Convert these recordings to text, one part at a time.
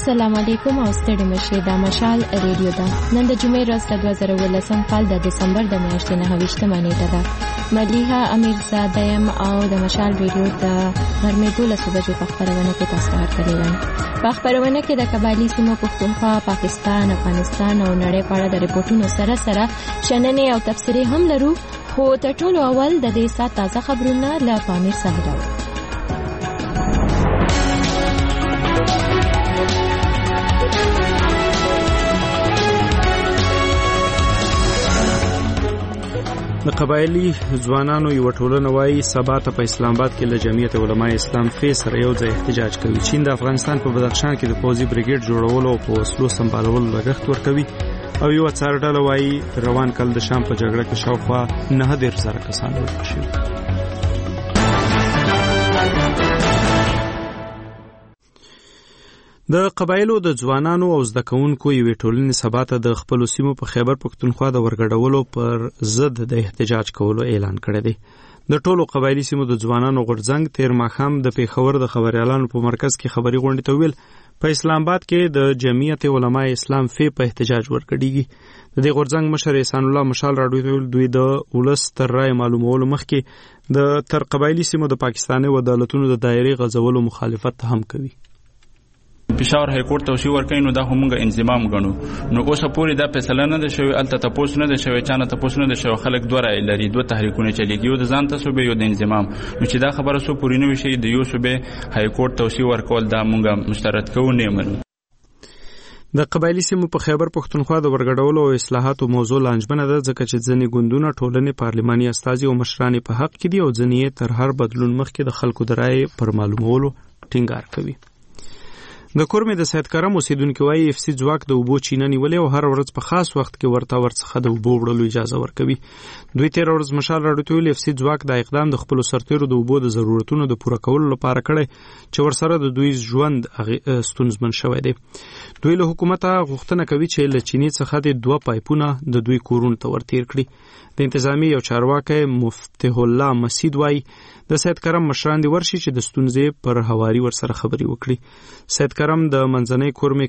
السلام علیکم او ستړي مشه د مشال ریډیو دا نن د جمعې ورځ د 2018 کال د دسمبر د میاشتې 29 نیټه ده. مليحه امیرزاده او د مشال ریډیو د غرمې 12 بجې په خبرونه کې تاسو ته هرکلی وایم. په خبرونه کې د قبایلی سیمو پښتونخوا، پاکستان، افغانستان او نړۍ په اړه د ریپورتونو سره شننې او تفسیرې هم لرو، خو تر ټولو اول د دې سات تازه خبرونه له پامیر ساحل راوړو. د قبایلی ځوانانو یو ټولنه وايي سبا ته په اسلام آباد کې له جمعیت علماء اسلام فی سره یو ځای احتجاج کوي. چین د افغانستان په بدخشان کې د فوجي بریګیډ جوړولو او په وسلو سمبالولو لګښت ورکوي او یو څارډله وايي روان کال د شام په جګړه کې شاوخوا 9,000 کسان وژل شوي. د قبایلو د ځوانانو او زده کوونکو یوې ټولنې سبا ته د خپلو سیمو په خیبر پښتونخوا د ورګډولو پر ضد د احتجاج کولو اعلان کړی دی. د ټولو قبایلی سیمو د ځوانانو غورځنګ تیر ماښام د پیښور د خبريالانو په مرکز کې خبري غونډې ته ویل په اسلام آباد کې د جمعیت علماء اسلام فی په احتجاج ورګډیږي. د دې غورځنګ مشر احسان الله مشال راډیو ته ویل دوی د ولس تر رای معلومولو مخکې د تر قبایلی سیمو د پاکستاني عدالتونو د دایرې غځولو مخالفت هم کوي. پېښور های کورټ توشي ورکړي نو دا همغه انضمام غنو. نو اوسه پوری دا فیصله نه ده شوی، الته تاسو نه ده شوی، چانه تاسو نه ده شوی. خلک دوه رای لري، دوه تحریکونه چلیږي، یو د ځان تاسو به یو د انضمام. نو چې دا خبره سو پوری نه وشي د یو صوبې های کورټ توشي ورکول دا مونږه مشترک کوو نه منو. د قبایلی سیمو په خیبر پښتونخوا د ورګډولو او اصلاحاتو موضوع لانجمنه ده، ځکه چې ځینې ګوندونه ټولنې پارلماني استازي او مشران په حق کې دي او ځینې تر هر بدلون مخکې د خلکو د رای پر معلومولو ټینګار کوي. د کورمې د سید کرم اوسیدونکو وايي اف سی ځواک د اوبو چینه نیولې او هر ورځ په خاص وخت کې ورڅخه د اوبو وړلو اجازه ورکوي. دوی تیر ورځ مشال راډیو ته ویل اف سی ځواک د اقدام د خپل سرتیرو د اوبو د ضرورتونو د پوره کولو لپاره کړی چې ورسره د دوی ژوند ستونزمن شوی دی. دوی له حکومت غوښتنه کوي چې له چینې څخه د 2 پایپونه د دوی کورونو ته ورتیر کړي. د انتظامی یو چارواکي مفتح الله مسعود وايي د سید کرم مشران دي ورشي چې د ستونزې پر حواري ورسره خبري وکړي. سید کرم د منځنۍ کورمې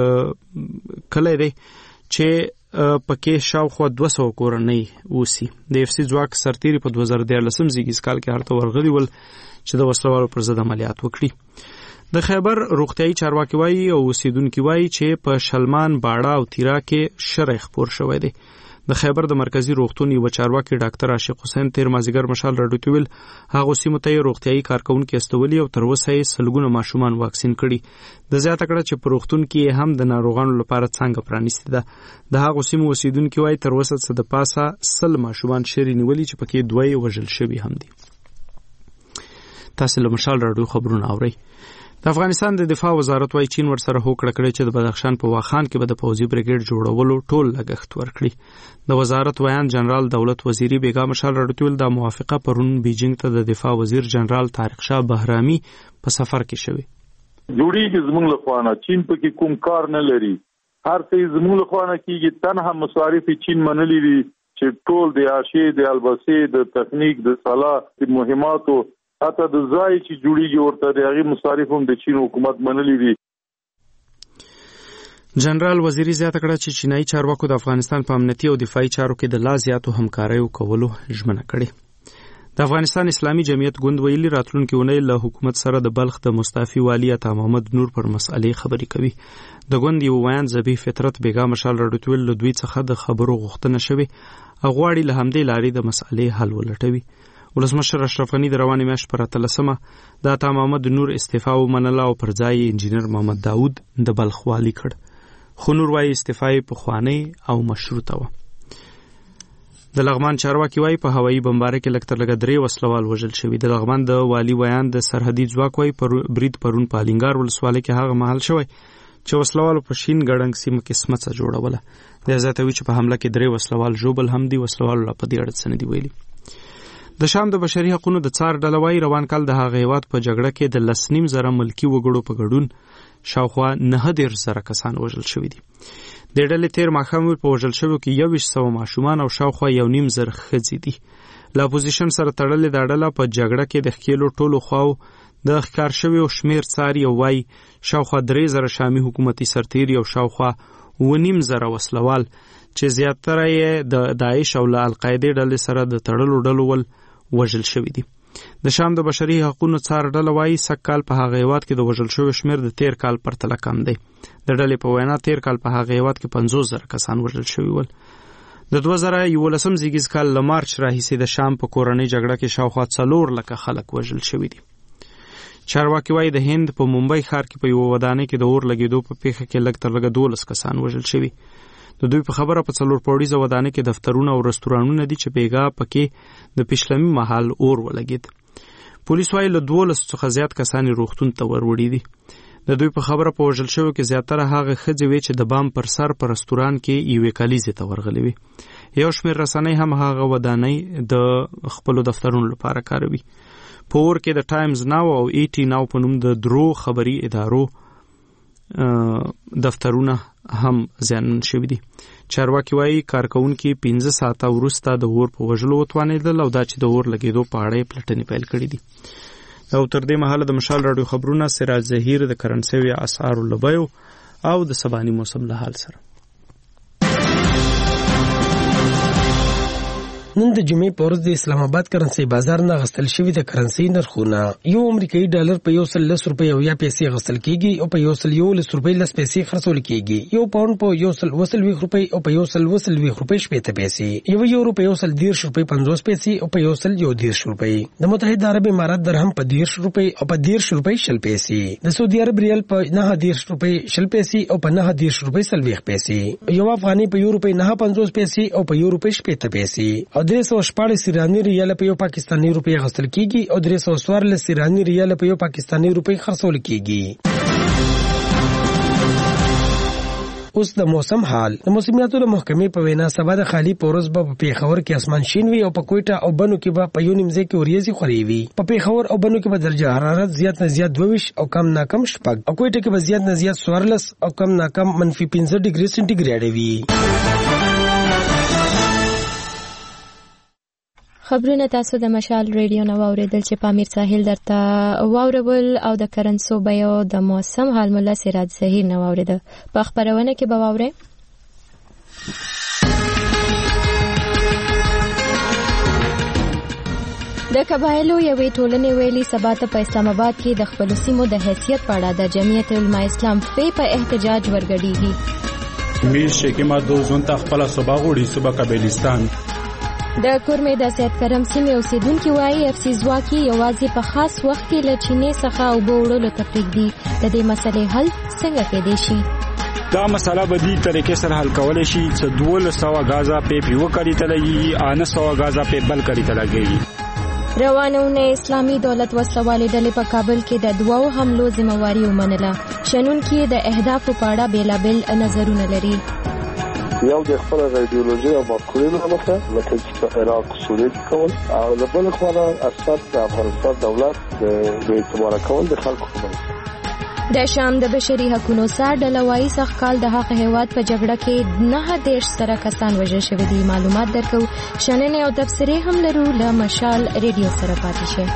کلی دی چې پکې شاوخوا 200 کورنۍ اوسي. د اف سی ځواک سرتیري په 2013 زیږیز کال کې هرته ورغلي ول چې د وسلوالو پر ضد عملیات وکړي. د خیبر روغتیايي چارواکي وايي او اوسیدونکو وايي چې په شلمان، باړه او تیرا کې شرع خپور شوی دی. د خیبر د مرکزی روغتون یو چارواکي ډاکټر عاشق حسین تیر مازیګر مشال راډیو ته ویل هغه سیمو ته روغتیايي کارکونکو استولي او تر اوسه یې سلګونه ماشومان واکسین کړي. د زیاته کړه چې په روغتون کې هم د ناروغانو لپاره څنګه پرانیسته ده. د هغه سیمو اوسیدونکو وايي تر اوسه څه د پاسه 100 ماشومان شری نیولي چې پکې 2 وژل شوي هم دي. تاسو له مشال راډیو خبرونه اورئ. د افغانستان د دفاع وزارت وايي چین ورسره هوکړه کړې چې د بدخشان په واخان کې به د فوجي بریګیډ جوړولو ټول لګښت ورکړي. د وزارت ویان جنرال دولت وزیری بیگا مشال راډیو د موافقه پرون بیجینګ ته د دفاع وزیر جنرال طارق شاه بهرامي په سفر کې شوی. جوړیږي زموږ له خوانه چین په کې کوم کار نه لري، هر څه زموږ له خوانه کېږي. تنها مصارف چین منلي دي چې ټول د عاشې د البسې د تخنیک د صلاح د مهماتو حتی د ځای چې جوړیږي ورته د هغې مصارف هم د چین حکومت منلي دي. جنرال وزیری زیاته کړه چې چینایي چارواکو د افغانستان په امنیتي او دفاعي چارو کې د لا زیاتو همکاریو کولو ژمنه کړې. د افغانستان اسلامي جمعیت ګوند ویلي راتلونکي اونۍ له حکومت سره د بلخ د مستعفي والي عطا محمد نور پر مسئلې خبرې کوي. د ګوند یو ویان ذبیح فطرت بیگا مشال راډیو له دوی څخه د خبرو غوښتنه شوې او غواړي له همدې لارې د مسئلې حل ولټوي. ولسمشر اشرف غنی د روانې میاشتې پر 13مه د عطا محمد نور استعفا ومنله او پر ځای انجینر محمد داود د بلخ والی کړ. خو نور وايي استعفا یې پخوانۍ او مشروطه وه. د لغمان چارواکي وايي په هوایي بمباره کې لږ تر لږه 3 وسلوال وژل شوي. د لغمان د والی ویان د سرحدي ځواک وايي برید پرون په الینګار ولسوالۍ کې هغه مهال شوی چې وسلوالو په شین ګړنګ سیمه کې سمڅه جوړوله. د زیاتوي چې په حمله کې 3 وسلوال ژوبل هم دي. وسلوالو لا په دې اړه څه نه دي ویلي. د شام د بشري حقوقو د څار ډله وايي روان کال د هغه هیواد په جګړه کې د 10.5 ملکی وګړو په ګډون شاوخوا 9,000 کسان وژل شوي دي. د ډلې تیر ماښام په وژل شویو کې 1,000 ماشومان او شاوخوا 1,500 ښځې دي. له اپوزیشن سره تړلې دا ډله په جګړه کې د ښکېلو ټولو خواو د ښکار شویو شمیر څاري او وایي شاوخوا 3000 شامي حکومتي سرتیري او شاوخوا 9,500 وسلوال چې زیاتره یې د داعش او له القاعدې ډلې سره د تړلو ډلو ول وژل شوي دي. د شام د بشري حقوقو څار ډله وایي سږ کال په هغه هیواد کې د وژل شویو شمیر د تیر کال پرتله کم دی. د ډلې په وینا تیر کال په هغه هیواد کې 50,000 کسان وژل شوي ول. د 2011 زیږیز کال له مارچ راهیسې د شام په کورنۍ جګړه کې شاوخوا 4 لکه خلک وژل شوي دي. چارواکي وایي د هند په ممبئی ښار کې په یوه ودانۍ کې د اور لګېدو په پیښه کې لږ تر لږه 12 کسان وژل شوي. د دوی په خبره په 4 پوړیزه ودانۍ کې دفترونه او رستورانونه دي چې بیګا پکې د پښلمي محل اور ولګید. پولیس وایي له 12 څخه زیات کسان روغتون ته وروړي دي. د دوی په خبره په وژل شویو کې زیاتره هغه ښځې وې چې د بام پر سر په رستوران کې یوې کلیزې ته ورغلې وي. یو شمېر رسنۍ هم هغه ودانۍ د خپلو دفترونو لپاره کاروي. په اور کې د ټایمز ناو او ایټي ناو په نوم د درو خبري ادارو دفترونه هم زیانمن شوي دي. چارواکي وایي کارکونکي 15 ساعته وروسته د اور په وژلو وتوانېدل او دا چې د اور لګېدو په اړه یې پلټنې پیل کړي دي. او تر دې مهاله د مشال راډیو خبرونه سراج ظهیر د کرنسوي اسعارو لبیو او د سباني موسم له حال سره. نن د جمعې په ورځ د اسلام آباد کرنسي بازار نه غستل شوی د کرنسي نرخونه یو امریکایي ډالر په 110 روپۍ او یا پیسې غستل کیږي او په 111 روپۍ لس پیسې خرڅول کیږي. یو پاوند په 120 روپۍ او په 120 روپۍ شپږ پیسې، یو یورو په 110 روپۍ 50 پیسې او په 110 روپۍ. د متحده عرب امارات درهم په 10 روپۍ او په 10 روپۍ شل پیسې. د سعودي عرب ریال په 9 روپۍ شل پیسې او په 9 روپۍ 30 پیسې. یو افغاني په یو روپۍ 9.50 پیسې او په یو روپۍ 70 پیسې. 314 ایرانی ریال په یو پاکستانی روپۍ غستل کیږي او 314 ایرانی ریال په یو پاکستانی روپۍ خرڅول کیږي. اوس د موسم حال. د موسمیاتو د محکمې په وینا سبا د خالی پورز په پیښور کې اسمان شین وي او په کوټه او بنو کې به په یو نیمځای کې وریځي خوري وي. په پیښور او بنو کې به درجه حرارت زیات نه زیات 22 او کم نه کم 6 او کوټه کې به زیات نه زیات 14 او کم نه کم -15 ډیګري سنټیګریډ وي. خبرونه تاسو د مشال ریډیو نو اوریدل چې پامیر ساحل درته واورول او د کرنسو بیو د موسم حال مولا سراج ظهیر نو اوریدل په خبرونه کې به واوري. د قبایلو یوې ټولنې ویلي سبا ته په اسلام آباد کې د خپل سیمو د حیثیت په اړه د جمعیت علماء اسلام په احتجاج ورګډیږي. میر شیخ مادو زون ته خپل صوبه غوړي صوبه قبیلستان د کورمې د سید کرم سیمې اوسیدونکو وایي افسي ځواکي یوازې په خاص وخت کې له چینې څخه اوبه وړلو ته پرېږدي. د دې مسلې حل څنګه کېدای شي؟ دا مسله به دې طریقې سره حل کولی شي چې 1200 غازه پیپ یو کړي ته لګي 900 غازه پیپ بل کړي ته لګي. روانونه اسلامي دولت وسلوالې ډلې په کابل کې د دوو حملو ذمہواري ومنله. شنونکي د اهدافو په اړه بیلابیل نظرونه لري. یو د خپل ایدئولوژي او مفکورې لپاره لکه چې په عراق سوریه کې کول او د بل خوا اساس د افغانستان دولت د اعتبار کول د خلکو په د شام د بشري حقوقو سره ډلوایي سخت کال د هغه هیواد په جګړه کې 9 سره کسان وژل شوي دي. معلومات درکو شننې او تبصرې هم لرو. له مشال ریډیو سره پاتې شئ.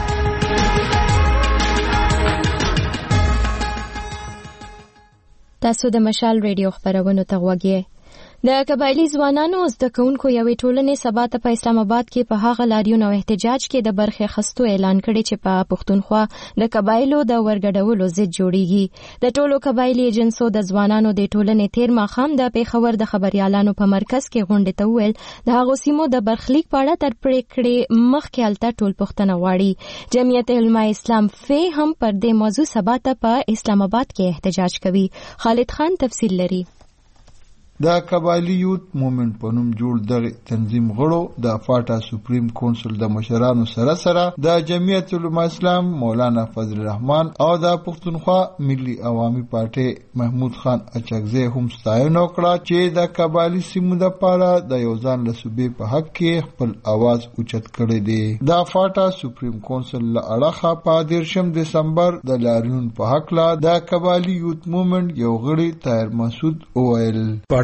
تاسو د مشال ریډیو خبرونه ته غوږی. د قبایلی ځوانانو زده کوونکو یوې ټولنې سبا ته په اسلام آباد کې په هغه لاریون او احتجاج کې د برخې اخیستو اعلان کړی چې په پښتونخوا د قبایلو د ورګډولو ضد جوړیږي. د ټولو قبایلی ایجنسو د ځوانانو د ټولنې تیر ماښام د پیښور د خبريالانو په مرکز کې غونډه ته وویل د هغو سیمو د برخلیک په اړه تر پریکړې مخکې هلته ټول پوښتنه غواړي. جمعیت علماء اسلام هم پر دې موضوع سبا ته په اسلام آباد کې احتجاج کوي. خالد خان تفصیل لري. د قبایلی یوت موومنټ په نوم جوړ دغه تنظیم غړو د فاټا سپریم کونسل د مشرانو سره د جمعیت علماء اسلام مولانا فضل الرحمن او د پښتونخوا ملي عوامي پارټي محمود خان اچکزی هم ستاینه وکړه چې د قبایلی سیمو لپاره د یو ځان له صوبې په حق کې خپل आवाज اوچت کړی دی. د فاټا سپریم کونسل له اړخه په 13 دسمبر د لاریون په حق لا د قبایلی یوت موومنټ یو غړي طاهر مسعود اویل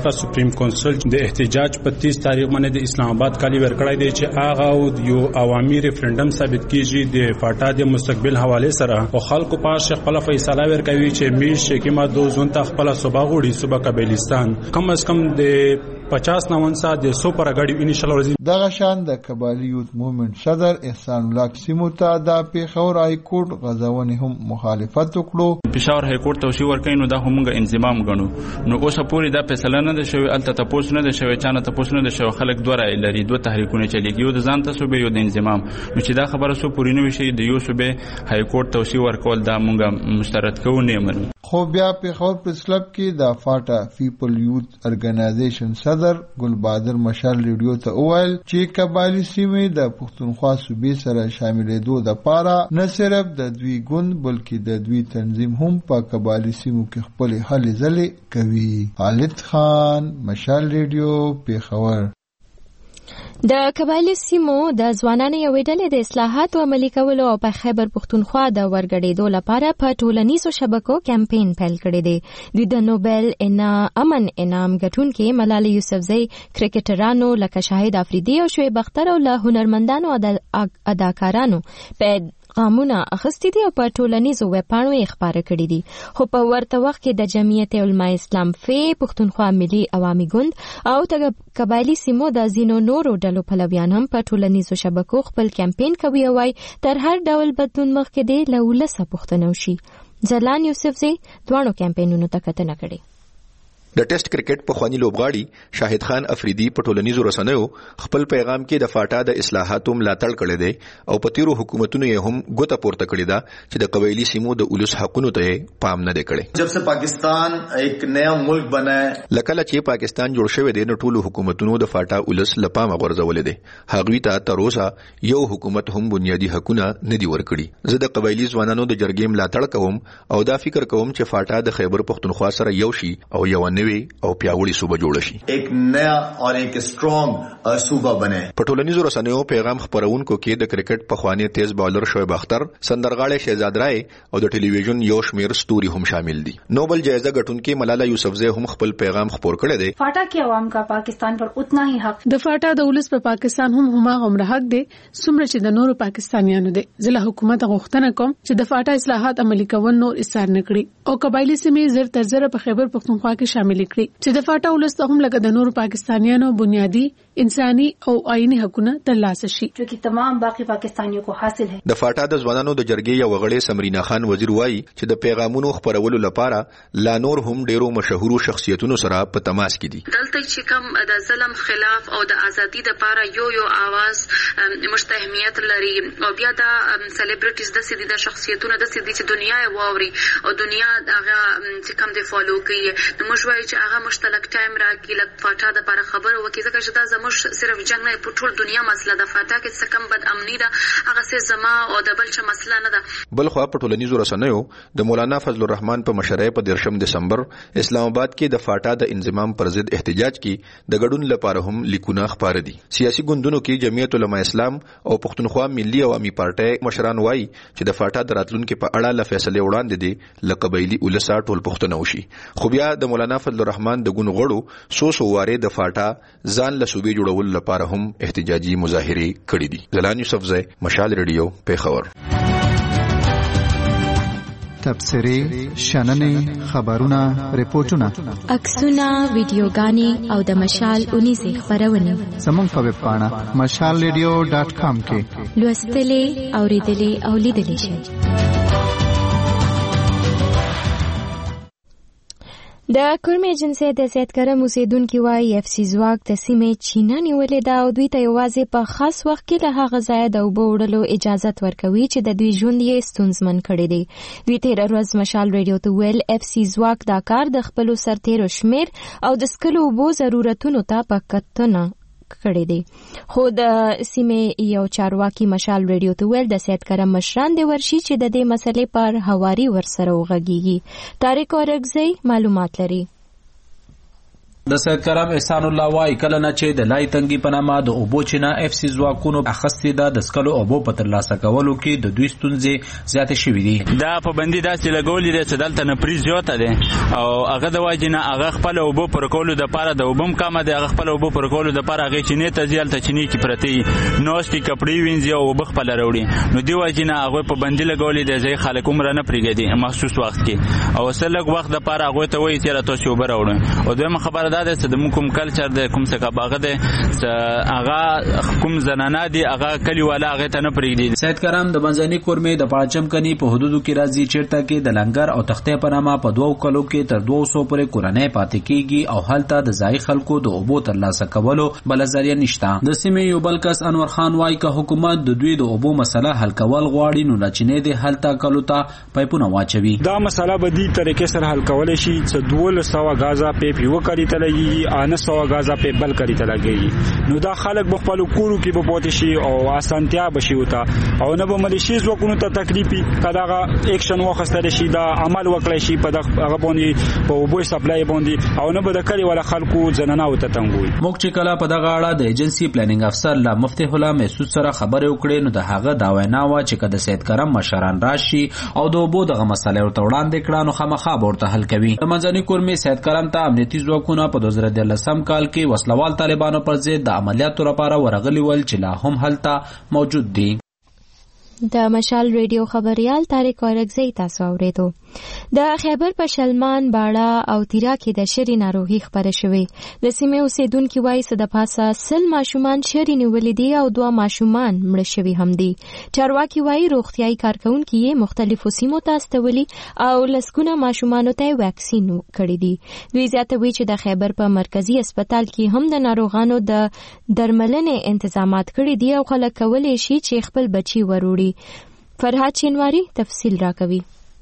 فاټا سپریم کونسل د احتجاج په 30 تاریخ باندې د اسلام آباد کالی ورکړای دی چې هغه یو عوامي ریفرندم ثابت کیږي د فاټا د مستقبل حواله سره او خلکو پاس خپل فیصله ورکوي چې میش کې ما 2 زون ته خپل صوبه غوړي صوبه قبیلستان کم از کم د 50-90 د 100 پر غړي انیشل ورزي دغه شان د قبایلی یوت موومېنټ صدر احسان الله سیمو ته د پیښور های کورټ غزاونې هم مخالفت وکړو. پېښور های کورټ توشي ورکړي نو دا همغه انضمام غنو نو اوسه پوری دا فیصله نه ده شوی الته تاسو نه ده شوی چانه تاسو نه ده شوی خلک دوه رائے لري دوه تحریکونه چلیږي یو د ځان تاسو به یو د انضمام نو چې دا خبره سو پوری نه وشي د یو صوبه های کورټ توشي ورکول دا مونږه مشترک کوو نه منو. خو بیا پیښور پریس کلب کې د فاټا پیپل یوت ارګنایزیشن صدر ګلبادر مشال ریډیو ته وویل چې قبایلی سیمې د پښتونخوا صوبې سره شاملېدو لپاره نه صرف د دوی ګوند بلکې د دوی تنظیم هم په قبایلی سیمو کې خپل هلې ځلې کوي. خالد خان مشال ریډیو پیښور. د قبایلی سیمو د ځوانانو یوې ډلې د اصلاحاتو عملي کولو او په خیبر پښتونخوا د ورګډېدو لپاره په ټولنیزو شبکو کمپاین پیل کړی دی. دوی د نوبل امن انعام ګټونکي ملالۍ یوسفزۍ کرکټرانو لکه شاهد افریدي او شعیب اختر او له هنرمندانو اداکارانو په قامونه اخستې دي او په ټولنیزو ویبپاڼو یې خپاره کړي دي. خو په ورته وخت کې د جمعیت علماء اسلام فی پښتونخوا ملي عوامي ګوند او د قبایلی سیمو د ځینو نورو ډلو پلویان هم په ټولنیزو شبکو خپل کمپاین کوي او وايي تر هر ډول بدلون مخکې دی له ولسه پوښتنه وشي. ځلان یوسفزۍ دواړو کمپاینونو ته کتنه کړې. د ټیسټ کرکټ په خواني لوبغاړي شاهد خان افریدي په ټولنیزو رسنیو خپل پیغام کې د فاټا د اصلاحاتو ملاتړ کړی دی او په تیرو حکومتونو یې هم ګوته پورته کړې ده چې د قبایلی سیمو د اولس حقونو ته پام نه دی کړی. جب سے پاکستان ایک نیا ملک بنا ہے لکه چې پاکستان جوړ شوی دی نو ټولو حکومتونو د فاټا اولس لپاره غورځولې دي. هغوی ته تر اوسه یو حکومت هم بنیادی حقونه نه دی ورکړي. زه د قبایلی ځوانانو د جرګې ملاتړ کوم او دا فکر کوم چې فاټا د خیبر پښتونخوا سره یو شي او یو او پیاوړی صوبه جوړ شي. ایک نیا اور ایک سټرونګ صوبه بنے. په ټولنیزو رسنیو پیغام خپرونکو کې د کرکټ په خواني تیز بالر شعیب اختر، سندرغاړی شهزاد رای او د ټلویزیون یو شمیر ستوري هم شامل دي. نوبل جایزه ګټونکې ملاله یوسفزۍ هم خپل پیغام خپور کړی دی. فاٹا کے عوام کا پاکستان پر اتنا ہی حق. د فاٹا د ولس په پاکستان هم هماغه عمر حق دی څومره چې د نورو پاکستانیانو دی. ځله حکومت غوښتنه کوم چې د فاٹا اصلاحات عملي کول نور اثر نه کړي او قبایلی سیمې زر تر زر په خیبر پختونخوا کې شامل کړي چې د فاٹا ولس ته هم لکه د نورو پاکستانیانو بنیادی انساني او آئینی حقونه ترلاسه شي جو چې تمام باقی پاکستانیوں کو حاصل ہے. د فاٹا د ځوانانو د جرګې یو غړی سمرینا خان وزیر وایي چې د پیغامونو خپرولو لپاره لا نور هم ډیرو مشهورو شخصیتونو سره په تماس کې دي. دلته چې کوم د ظلم خلاف او د ازادي لپاره یو आवाज مشتهمیت لري او بیا د سلیبریټیز د سیدي د شخصیتونو د سیدي چې دنیا یې واوري او دنیا هغه چې کوم دی فالو کوي نو موږ وایو چې هغه مشترک ټایم راکړي لکه فاټا د لپاره خبره وکړي ځکه چې دا زموږ صرف جنگ نه په ټول دنیا مسله د فاټا کې څه کم بد امنی ده هغه څه زما او د بل څه مسله نه ده. بل خو په ټولنیزو رسنیو د مولانا فضل الرحمن په مشرۍ په 13 دسمبر اسلام آباد کې د فاټا د انضمام پر ضد احتجاج کې د ګډون لپاره هم لیکونه خپاره دي. سیاسي ګوندونو کې جمعیت علماء اسلام او پښتونخوا ملي عوامي پارټي مشران وایي چې د فاټا د راتلونکو په اړه ل فیصله وړاندې دي لقبایلی ولسا ټول پښتون وشي. خو بیا د مولانا فضل الرحمن د ګوند غړو سو واره د فاټا ځان له صوبې جوړول لپاره هم احتجاجي مظاهره کړې دي. زلان یوسفزۍ، مشال ریډیو، پیښور. تبصرې، شننې، خبرونه، ریپورتونه، عکسونه، ویډیوګانې او د مشال اونیزې خبرونه زموږ په ویب پاڼه mashalradio.com کې لوستلې، اوریدلې او لیدلې شئ. د کورم ایجنسی د زیاتکرم اوسیدونکو وايي اف سی ځواک د سیمې چینه نیولې ده او دوی ته یوازې په خاص وخت کې له هغه ځایه د اوبو وړلو اجازه ورکوي چې د دوی ژوند یې ستونزمن کړی دی. دوی تېره ورځ مشال ریډیو ته ویل اف سی ځواک دا کار د خپلو سرتیرو شمیر او د څښلو اوبو ضرورتونو ته په کتنه کړی دی. خو د سیمې یو چارواکي مشال ریډیو ته ویل د سید کرم مشران دی ورشي چې د دې مسلې پر هواري ورسره وغږیږي. طارق اورګزی معلومات لري. د سید کرم احسان الله وايي کله نه چې د لای تنګي په نامه د اوبو چینا اف سی ځواکونو اخستې د سکلو اوبو په ترلاسه کولو کې د دوی ستونزې زیاتې شوې دي. دا پابندي داسې لګولې ده چې دلته نفري زیاته ده او هغه د وجې نه هغه خپل اوبو پر کولو دپاره د اوبو هم کمه ده، هغه خپل اوبو پر کولو دپاره هغې چینې ته ځي، هلته چینې کې پرتې وي، ناستې کپړې وینځي او اوبه خپله راوړي. نو دې وجې نه هغوی پابندي لګولې ده چې خلک عمره نه پرېږدي مخصوص وخت کې، او څه لږ وخت دپاره هغوی ته وایي چې تاسو اوبه راوړئ. او دویمه خبره دا ده چې د موږ کوم کلچر دی، کوم څه هغه دی هغه کوم زنانه دي هغه کلیواله هغې ته نه پرېږدي. سید کرم د منځني کورمې د پاچم کني په حدودو کې راځي چیرته کې د لنګر او تختې په نامه په 2 کلو کې تر 200 پورې کورنۍ پاتې کېږي او هلته د ځایي خلکو د اوبو ترلاسه کولو بله ذریعه نشته. د سیمې یو بل کس انور خان وایي که حکومت د دوی د اوبو مسله حل کول غواړي نو له چینې د هلته کلو ته پایپونه واچوي. دا مسله به دې طریقې سره حل کولی شي چې 1200 غازه پیپ یو کړي ته لګېږي 900 غازه پیپ بل کړي ته لګېږي. نو دا خلک به خپلو کورو کې به پاتې شي او اسانتیا به شي ورته او نه به ملیشي ځواکونو ته تکلیف وي که دغه ایکشن واخیستلی شي، دا عمل وکړی شي په هغه باندې په اوبو سپلای باندې، او نه به د کلیواله خلکو زنانو ته تنګوي. موږ چې کله په دغه اړه د ایجنسي پلانینګ افسر له مفتح الله محسود سره خبرې وکړې نو د هغه دا وینا وه چې که د سید کرم مشران راشي او د اوبو دغه مسله ورته وړاندې کړه نو خامخا به ورته حل کوي. د منځني کورمې سید کرم ته امنیتي ځواکونه په 2013 کال کې وسلوال طالبانو پر ضد د عملیاتو لپاره ورغلي ول چې لا هم هلته موجود دي. د مشال ریډیو خبريال طارق اورګزی تاسو اوریدو. د خیبر پښلمان باړه او تیرا کې د شری ناروغي خبره شوې. د سیمې اوسیدونکو وایي چې د پاسه سل ماشومان شری نیولې دي او 2 ماشومان مړ شوي هم دي. چارواکي وایي روغتيایي کارکونکو یې مختلفو سیمو ته استولي او لسګونه ماشومان ته ویکسین کړي دي. دوی زیاتوي چې د خیبر په مرکزی هسپتال کې هم د ناروغانو د درملنې تنظیمات کړي دي او خلک کولای شي چې خپل بچي وروړي. فرهاد شینواری تفصیل راکوي.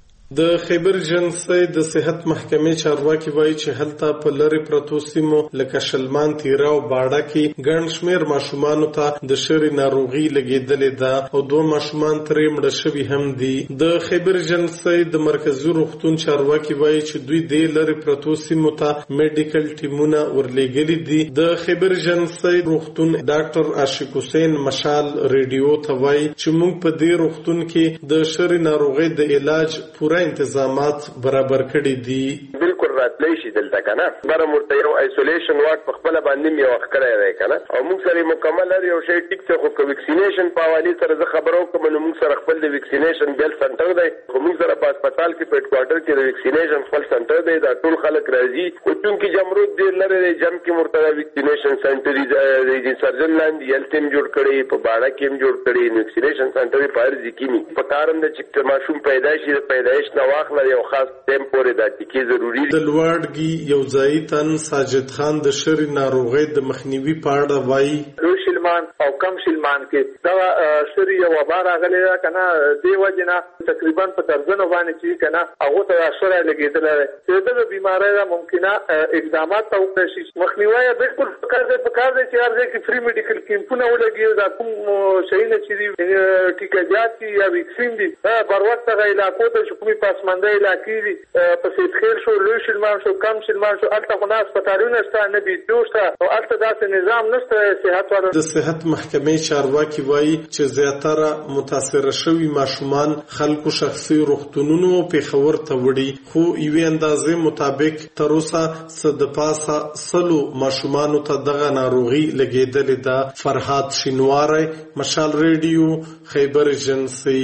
د خیبر جنسي د صحت محکمې چارواکي وایي چې هلته په لری پروتو سیمو لکه شلمان تیرا او باړه کې ګڼ شمیر ماشومان ته د شری ناروغي لګیدلې ده او 2 ماشومان ترې مړه شوي هم دي. د خیبر جنسي د مرکزی روغتون چارواکي وایي چې دوی د لری پروتو سیمو ته میډیکل ټیمونه ورلېږلي دي. د خیبر جنسي روغتون ډاکټر عاشق حسین مشال ریډیو ته وایي چې موږ په دې روغتون کې د شری ناروغي د علاج پورا انتظامات برابر کړي دي. بالکل راتلی شي دلته کنه بره مرته یو ایسولیشن وارد په خپل باندې یو وخت کړی دی کنه او موږ سره مکمل لري یو شی ټیک څه خو ویکسینیشن په حواله سره زه خبرو کوم نو موږ سره خپل د ویکسینیشن بل سنټر دی خو موږ سره په هسپتال کې په هډ کوارټر کې د ویکسینیشن خپل سنټر دی دا ټول خلک راځي او چونکی جمرود ډیر لري جم کې مرتضی ویکسینیشن سنټر دی سرجن لاندې یل ټیم جوړ کړي په باړه کې هم جوړ کړي ویکسینیشن سنټر په هر ځای کې په کارم د چې ماشوم پیدایشي پیدایش نو واخله یو خاص ټیم پورې د ټکی ضروری د لوړګي یو ځای تن ساجد خان د شری ناروغي د مخنیوي پاړه وایي لوی شلمان او کم شلمان کې دا شری یو وبا راغلی دا کنه دی وجنه تقریبا په درځنو باندې چې کنه هغه ته شری لګیدل چې د بیماری دا ممکنه اقدامات او کوشش مخنیوي بالکل پکار دی چې هر ځای کې فری میډیکل کیمپونه ولګي دا کوم شي نه چې ټیکاجات یا ویکسین دي بر وخت غو علاقو ته حکومت پاسمانده علاقې دي په سید خیر شو لوی شلمان شو کم شلمان شو الته خو ناس پټارونه شته نه بي جوړه او الته داسې نظام نشته صحت ورو. د صحت محکمې چارواکي وایي چې زیاتره متاثر شوي ماشومان خلکو شخصي روغتونونو په خبر ته وړي خو یوې اندازې مطابق تر اوسه صد پاسه سلو ماشومان ته دغه ناروغي لګیدلې ده. فرهاد شینواری مشال ریډیو خیبر جنسي.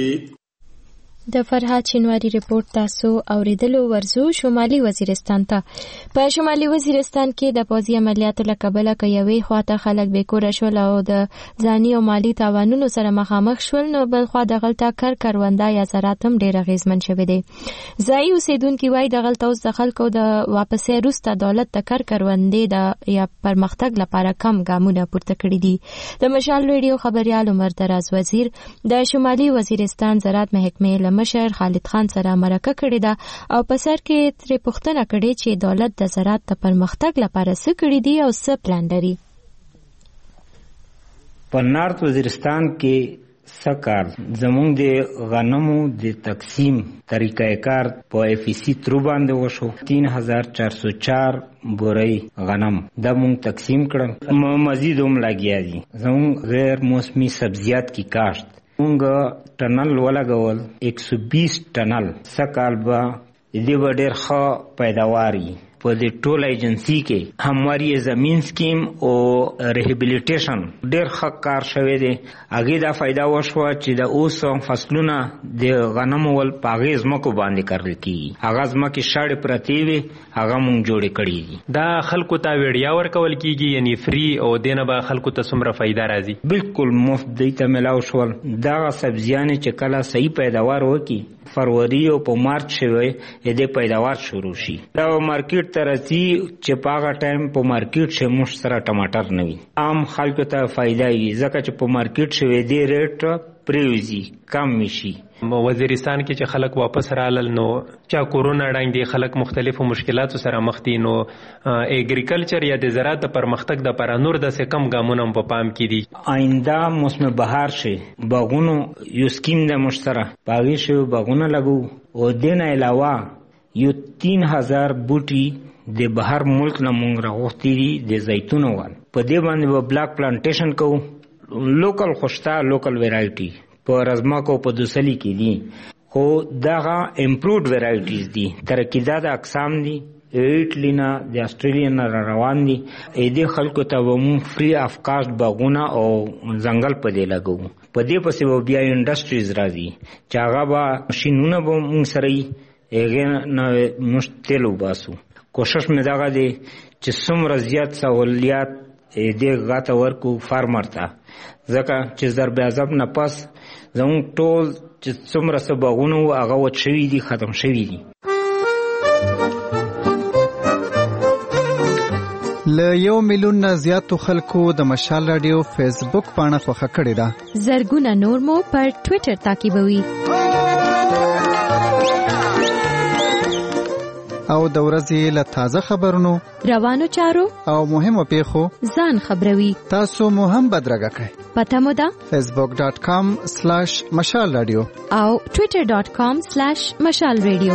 د فرهاد شینواری رپورت تاسو اوریدلو ورزو شمالي وزیرستان ته. په شمالي وزیرستان کې د پوځي عملیاتو له کبله کوي خواته خلک بیکور شول او د ځاني او مالی تاوانونو سره مخامخ شول نو بل خوا د غلطه کرونده یا زراعت هم ډېر اغیزمن شوی دی. ځایي اوسیدونکو وایي د غلطه اوس د خلکو د واپسې وروسته دولت د کروندې د یا پرمختګ لپاره کم ګامونه پورته کړي دي. د مشال ریډیو خبريال عمر دراز وزیر د شمالي وزیرستان زراعت محکمې مشر خالد خان سره مرکه کړې ده او په سر کې ترې پوښتنه کړې چې دولت د زراعت د پرمختګ لپاره څه کړي دي او څه پلان لري. په نارت وزیرستان کې سکار زمونږ د غنمو د تقسیم طریقه کار په FEC ترو باندې وشو 3404 بوري غنم دا مونږ تقسیم کړل. مزید هم لګیا دي زمونږ غیر موسمی سبزیات کی کاشت مونږ ټنل ولګول 120 ټنل سکال به دې ډېر ښه پیداواري په دې ټول ایجنسی کې همواري زمين سکیم او ریهابیلیټیشن ډېر ښه کار شوی دی. هغه دا فائدہ وشو چې د اوس فصلونه د غنمو ول پاغې زمکو باندې کړل کی هغه زمکه شاړې پرتی وي هغه مونږ جوړې کړی دي. دا خلکو ته ویډیا ورکول کیږي یعنی فری او دینه به خلکو ته څومره فائدہ راځي؟ بالکل مفت دی ته ملاو شول. دا سبزیان چې کله صحیح پیداوار وکي فروری او په مارچ شوی دې پیداوار شروع شي دا مارکیټ ته راځي چې په هغه ټایم په مارکیټ شه مش سره ټماټر نه وي عام خلکو ته فائدہ وي ځکه چې په مارکیټ شوی دی ریټ پریوزي کم شي. وزیرستان کې چې خلک واپس رالل نو چا کورونا ډنګ خلک مختلفو مشکلاتو سره مخ دي نو اګریکلچر یا د زراعت د پرمختګ د پر نور د کم ګامونه په پام کې دي. آینده موسم بهار شي باغونو یو سکیم د مشترک باغی شو باغونه لګو او دین علاوه یو 3000 بوټي د بهر ملک نه مونږ راغوښتي دي د زیتونو ول په دې باندې به بلاک پلانټیشن کو لوکل خوشتا لوکل ویرایټي په رزماکو په دوسلی کې دي خو دغه امپرووډ ویرایټیز دي ترکیزات اقسام دي ایټلینا د استرالیا نه روان دي دې خلکو ته ومو فری اف کاست باغونه او ځنګل په دې لګو په دې پسې و بیا انډستریز راځي چې هغه به ماشینونه به موږ سره هغه نه مشتلو باسو. کوشش مې دغه دی چې څومره زیات سہولیات دې غاته ورکو فارمر ته ځکه چې ضرب اعظم نه پس زموږ ټول چې څومره سباغونه هغه وچ شوي دي ختم شوي دي. له 1 میلیون نه زیاتو خلکو د مشال رادیو فیسبوک پاڼه خوښه کړې ده. زرګونه نور مو پر ټوئیټر تعقیبوي او د ورځې له تازه خبرونو روانو چارو او مهمو پیښو ځان خبروي. تاسو مو هم بدرګه کړئ. پته مو ده facebook.com/مشال رادیو او twitter.com/مشال رادیو.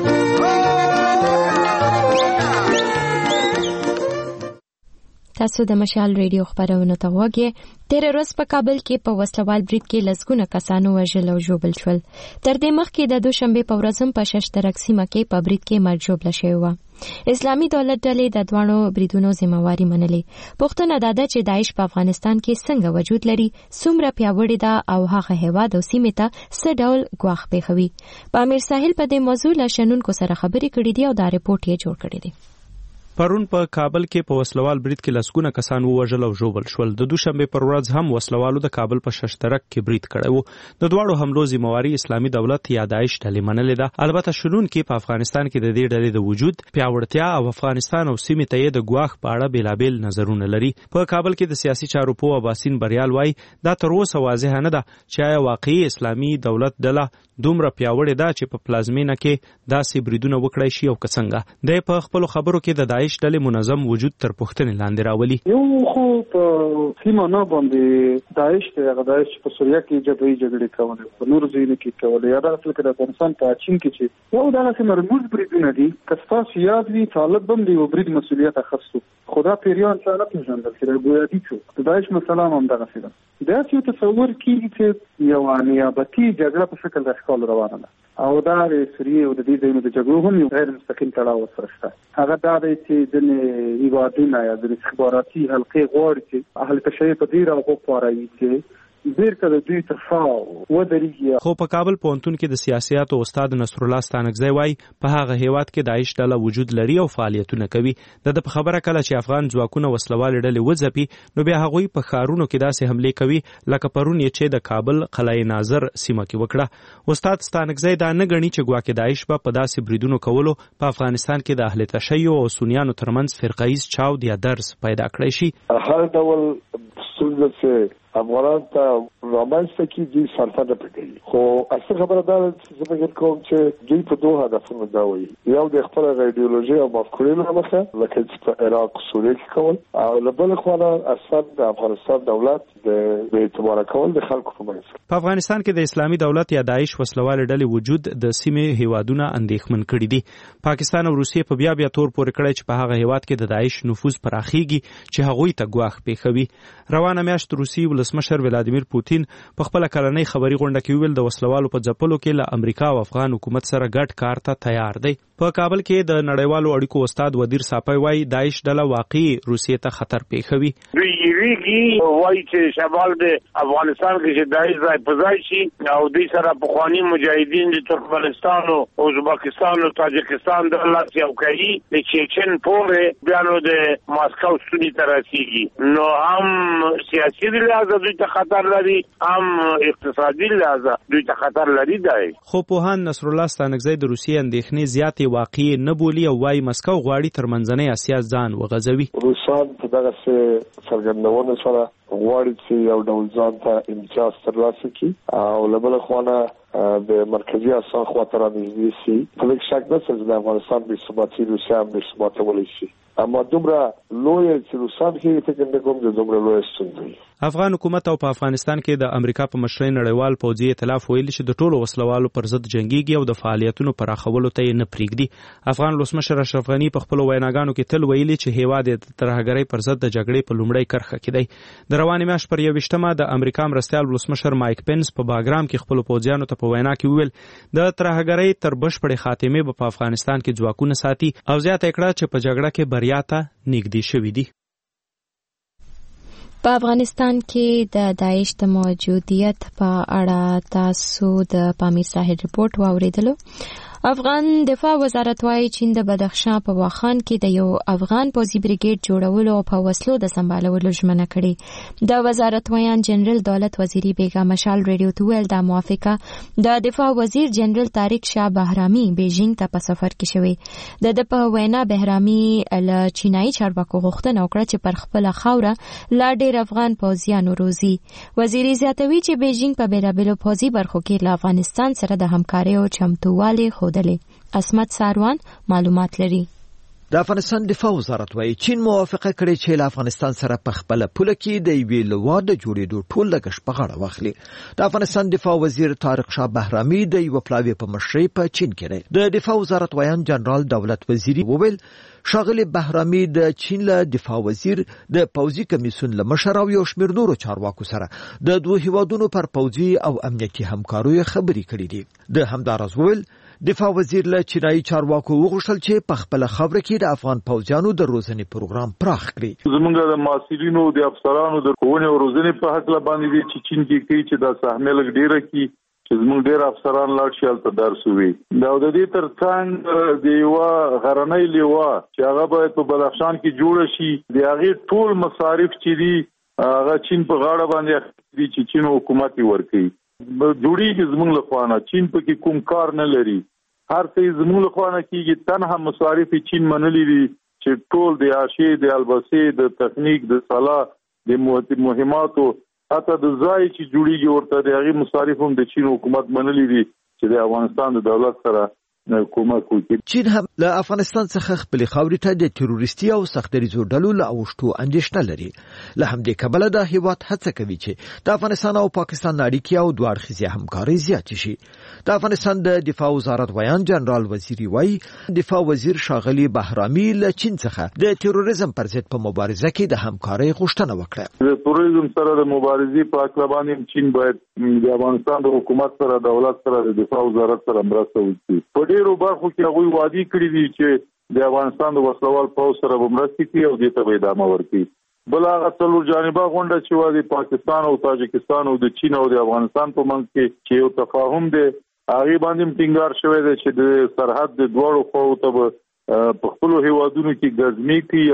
تاسو د مشال رادیو خبرونه ته وګورئ. تیر ورځ په کابل کې په وسلوال برید کې لسګونه کسانو وژل او ژوبل شول. تر دې مخکې د دوشنبه په ورځ هم په ششترک سیمه کې په برید کې مرګ ژوبل شوی و. اسلامي دولت ډلې د دوانو بریدونو ذمہواری منلې. پوښتنه دا ده چې داعش په افغانستان کې څنګه وجود لري، څومره پیاوړی ده او هغه هیواد او سیمه ته څه ډول ګواښ پیښوي. په امیر ساحل په دې موضوع له شنونکو سره خبرې کړې دي او دا رپورټ یې جوړ کړی دی. پرون په کابل کې په وسلوال برید کې لسګونه کسان ووژل او ژوبل شول. د دوشنبه پر ورځ هم وسلوالو د کابل په ششترک کې برید کړی و. د دواړو حملو ذمہواری اسلامي دولت یا داعش ډلې منلې ده. البته شنونکي په افغانستان کې د دې ډلې د وجود پیاوړتیا او افغانستان او سیمې ته د ګواښ په اړه بیلابیل نظرونه لري. په کابل کې د سیاسي چارو په اباسین بریال وای دا تر اوسه واضح نه ده چې آیا واقعي اسلامي دولت ډله دومره پیاوړې ده چې په پلازمینه کې داسې بریدونه وکړای شي او څنګه. د په خپل خبرو کې د داعش ډلې منظم وجود تر پوښتنې لاندې راولي. یو خو په سیمه نه باندې داعش په سوریه کې جګړې کولې، په نور ځایونو کې کولې، یا د افغانستان په چین کې چې یو دغه مرموز بریدونه دي. که تاسو یاد وي طالب هم د یو برید مسؤلیت اخیستو، خدا پیریان څنګه پیژندل چې ګویا دي چې د داعش مسله هم دغه څه ده. دا چې تصور کیږي چې یو نیابتي جګړه په شکل د ښکار روانه ده او دا د سوریه او د دې ځایونو د جګړو هم یو غیر مستقیم تړاو سره شته. هغه دا دی چې د ایوادونه یا د استخباراتي حلقې غواړي چې اهل تشیع په دې راغو پاره چې بیرته د دوی ترفاو ودرېږي. خو په کابل پوهنتون کې د سیاسياتو استاد نصر الله ستانکزی وای په هغه هیواد کې داعش ډله وجود لري او فعالیتونه کوي. د خبره کله چې افغان ځواکونه وسلوال ډلې وځپي نو بیا هغوی په ښارونو کې داسې حمله کوي لکه پرون یې چې د کابل قلعه ناظر سیمه کې وکړه. استاد ستانکزی دا نه غني چې ګواکې داعش په داسې بریدونو کولو په افغانستان کې د اهل تشیع او سنیانو ترمنځ فرقه‌ایز چاود یا درز پیدا کړی شي. هر ډول څنګه چې افغانان ته رامنځته کیږي صرفه نه پکې خو اصل خبره دا چې زه فکر کوم چې دوی په دوه هدفونو دا وایي یو د خپل ایډیولوژي او مفکورې له مخه لکه چې په عراق سوریه کې کول او له بل خوا اسد د افغانستان دولت د اعتبار کول د خلکو په منځ په افغانستان کې د اسلامي دولت یا داعش وسلوال ډلې وجود د سیمې هیوادونو اندېښمن کړي دي پاکستان او روسیې په بیا تور پورې کړی چې په هغه هیواد کې د داعش نفوذ پراخیږي چې هغوی ته ګواښ پیښوي روانه میاشت روسي ولسمشر ولادیمیر پوتین په خپل کلنۍ خبري غونډه کې ویل د وسلوالو په ځپلو کې له امریکا او افغان حکومت سره ګډ کار ته تیار دی په کابل کې د نړیوالو اړیکو استاد ودیر صافی وایي داعش ډله واقعي روسیې ته خطر پیښوي دوی یریږي وایي چې شمال د افغانستان کې چې داعش ځای په ځای شي او دوی سره پخواني مجاهدین د ترکمنستان او ازبکستان او تاجکستان د الله یو کوي د چیچن پورې بیا نو د ماسکو ستوني ته رسیږي نو هم سیاسي لحاظ دوی ته خطر لري هم اقتصادي لحاظ دوی ته خطر لري دی خو پوهان نصر الله ستانکزی د روسیې اندېښنې زیاتې واقعي نه بولي او وايي مسکو غواړي تر منځنۍ اسیا ځان وغځوي روسان په دغه څرګندونه سره غواړي چې یو ډول ځان ته امتیاز ترلاسه کړي او له بل خوا د مرکزي اسیا خواته رانږدې شي په هیڅ شک نه چې د افغانستان بې ثباتي روسیه هم بې ثباته ولی شي اما دومره لوی چې روسان کې فکر نه کوم چې دومره لوی ستونزه افغان حکومت او په افغانستان کې د امریکا په مشرۍ نړیوال پوځي ائتلاف ویلي چې د ټولو وسلوالو پر ضد جنگيږي او د فعالیتونو پراخولو ته نه پریږدي افغان ولسمشر اشرف غنی په خپل ویناګانو کې تل ویلي چې هیواد د ترهګرۍ پر ضد د جګړې په لومړۍ کرښه کې دی د روانې میاشتې پر 21مه د امریکا مرستیال ولسمشر مایک پنس په باګرام کې خپل پوځیانو ته په وینا کې ویل د ترهګرۍ تر بشپړې خاتمې په افغانستان کې ځواکونه ساتي او زیاته کړه چې په جګړه کې بریا ته نږدې شوي دي په افغانستان کې د داعش د موجودیت په اړه تاسو د پامیر ساحل ریپورت واوریدلو افغان دفاع وزارت وايي چین د بدخشان په واخان کې د یو افغان پوځي بریګیډ جوړولو او په وسلو د سمبالولو ژمنه کړې د وزارت ویان جنرال دولت وزیری بیگا مشال ریډیو ته ویل د موافقه د دفاع وزیر جنرال طارق شاه بهرامي بیجینګ ته په سفر کې شوی د په وینا بهرامي له چینایي چارواکو غوښتنه وکړه چې پر خپل خاوره لا ډېر افغان پوځیانو روزي وزیری زیاتوي چې بیجینګ په بیلابیلو پوځي برخو کې له افغانستان سره د همکارۍ او چمتووالي اسمت ساروان معلومات لري د افغانستان دفاع وزارت وايي چین موافقه کړې چې له افغانستان سره په خپل پوله کې د یوې لوا د جوړېدو ټول لګښت په غاړه واخلي د افغانستان دفاع وزیر طارق شاه بهرامي د یو پلاوی په مشرۍ په چین کې د دفاع وزارت ویان جنرال دولت وزیری وویل شاغلی بهرامي د چین له دفاع وزیر د پوځي کمیسیون له مشر او یو شمېر نورو چارواکو سره د دوه هیوادونو پر پوځي او امنیتي همکاریو خبرې کړې دي د همدارس وویل دفاع وزیر له چینایي چارواکو وغوښتل چې په خپل خبره کې د افغان پوځیانو د روزنې پروګرام پراخ کړي زمونږ د ماسیرینو د افسرانو د ښوونې او روزنې په حق باندې دي چې چین کې کوي چې د سهمه لګ ډیره کی چې زمونږ ډیر افسران لاړ شي البته درس وي دا د دې ترڅنګ د یو غرنۍ لیوا چې هغه باید په بدخشان کې جوړ شي د هغه ټول مصارف چې دي هغه چین په غاړه باندې دي چې چین حکومت ورکړي جوړیږي زمونږ لخوا چین په کې کوم کار نه لري هر څه زموږ لخوا نه کیږي تنها مصارف چین منلي دي چې ټول د عاشې د البسې د تخنیک د صلاح د مهماتو حتی د ځای چې جوړیږي ورته د هغې مصارف هم د چین حکومت منلي دي چې د افغانستان د دولت سره کومک وکړي چین هم له افغانستان څخه خپل خاورې ته د تروریستي او سختدریزو ډلو له اوښتو اندېښنه لري له همدې کبله د هیواد هڅه کوي چې د افغانستان او پاکستان اړیکې او دوه اړخیزې همکاري زیاتې شي د افغانستان د دفاع وزارت ویان جنرال وزیری وايي دفاع وزیر شاغلی بهرامي له چین څخه د تروریزم پر ضد په مبارزه کې د همکارۍ غوښتنه وکړه د تروریزم سره د مبارزې په اړه باندې چین باید د افغانستان د حکومت سره دولت سره د دفاع وزارت سره مرسته وکړي ډیرو برخو کې هغوی وعده کړې دي چې د افغانستان د وسلوال پوځ سره به مرسته کوي او دې ته به ادامه ورکړي بل هغه څلور جانبه غونډه چې وه د پاکستان او تاجکستان او د چین او د افغانستان په منځ کې چې یو تفاهم دی هغې باندې هم ټینګار شوی دی چې د سرحد د دواړو خواو ته به په خپلو هیوادونو کې ګزمې کوي او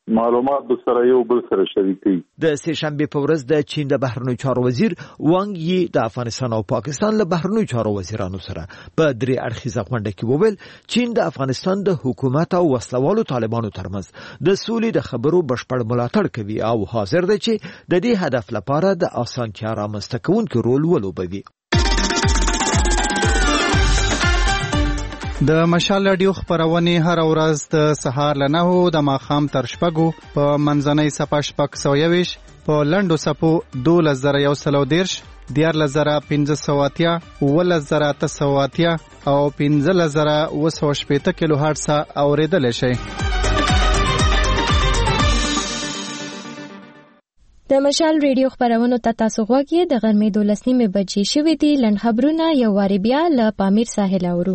معلومات به سره یو بل سره شریکي. د سهشنبه په ورځ د چین د بهرنیو چارو وزیر وانګ یي د افغانستان او پاکستان له بهرنیو چارو وزیرانو سره په درې اړخیزه غونډه کې وویل چین د افغانستان د حکومت او وسلوالو طالبانو ترمنځ د سولې د خبرو بشپړ ملاتړ کوي او حاضر دی چې د دې هدف لپاره د اسانتیا رامنځته کوونکي رول ولوبوي. د مشال رادیو خبرونه هر ورځ د سهار له 9 د ماښام تر 6 په منځنۍ صفه 620 په لنډو صفو 2110 14580 11880 او 15980 کیلو هرتز اوریدل شي. د مشال ریډیو خبرونو ته تاسو غوږی د غرمې 12 بجې شوې دي. لنډ خبرونه یو واری بیا له پامیر ساحل اورو.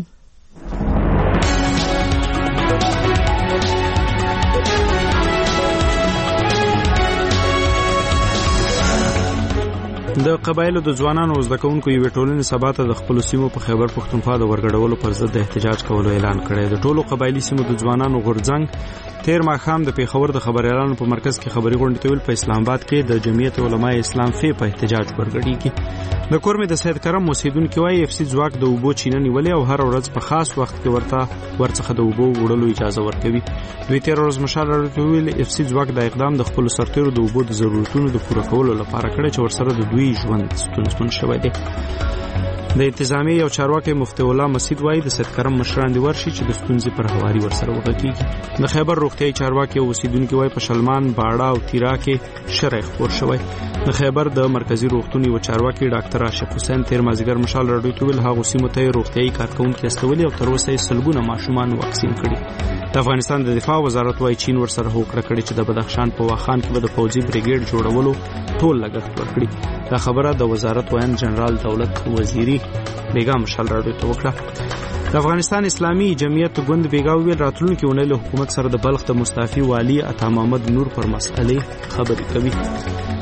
د قبایلو د ځوانانو او زدهکوونکو یوې ټولنې سبا ته د خپلو سیمو په خیبر پښتونخوا د ورګډولو پر ضد د احتجاج کولو اعلان کړی. د ټولو قبایلي سیمو د ځوانانو غورځنګ تیر ماښام د پیښور د خبريالانو په مرکز کې خبري غونډه تول په اسلام آباد کې د جمعیت علماء اسلام فی په احتجاج ورګډیږي. د کورمې د سید کرم اوسیدونکو وايي اف سی ځواک د اوبو چینه نیولې او هر ورځ په خاص وخت کې ورڅخه د اوبو وړلو اجازه ورکوي. دوی تیر ورځ مشال راټول اف سی ځواک د اقدام د خپل سرتیرو د اوبو د ضرورتونو د پوره کولو لپاره کړی چې ورسره د دوی ژوند ستونزمن شوی دی. د انتظامی او چارواکي مفتی الله مسعود وایي د سید کرم مشران دی ورشي چې د ستونزې پر هواري ورسره وغږیږي. د خیبر روغتیايي چارواکي اوسیدونکو وایي په شلمان باړه او تیرا کې شرع خور شوی. د خیبر د مرکزی روغتون یو چارواکي ډاکټر عاشق حسین تیر مازیګر مشال راډیو ته ویل هغه سیمه ته روغتیايي کارکونکو استولي او تر اوسه سلګونه ماشومان واکسین کړي. د افغانستان د دفاع وزارت وايي چین ورسره هوکړه کړې چې د بدخشان په واخان کې به د فوجي بریګیډ جوړولو ټول لګښت ورکړي. دا خبره د وزارت وایي جنرال دولت وزیری بیگا مشال راډیو ته وکړه. د افغانستان اسلامي جمعیت ګوند بیگا ویل راتلونکي اونۍ له حکومت سره د بلخ د مستعفي والی عطا محمد نور پر مسئله خبرې کوي.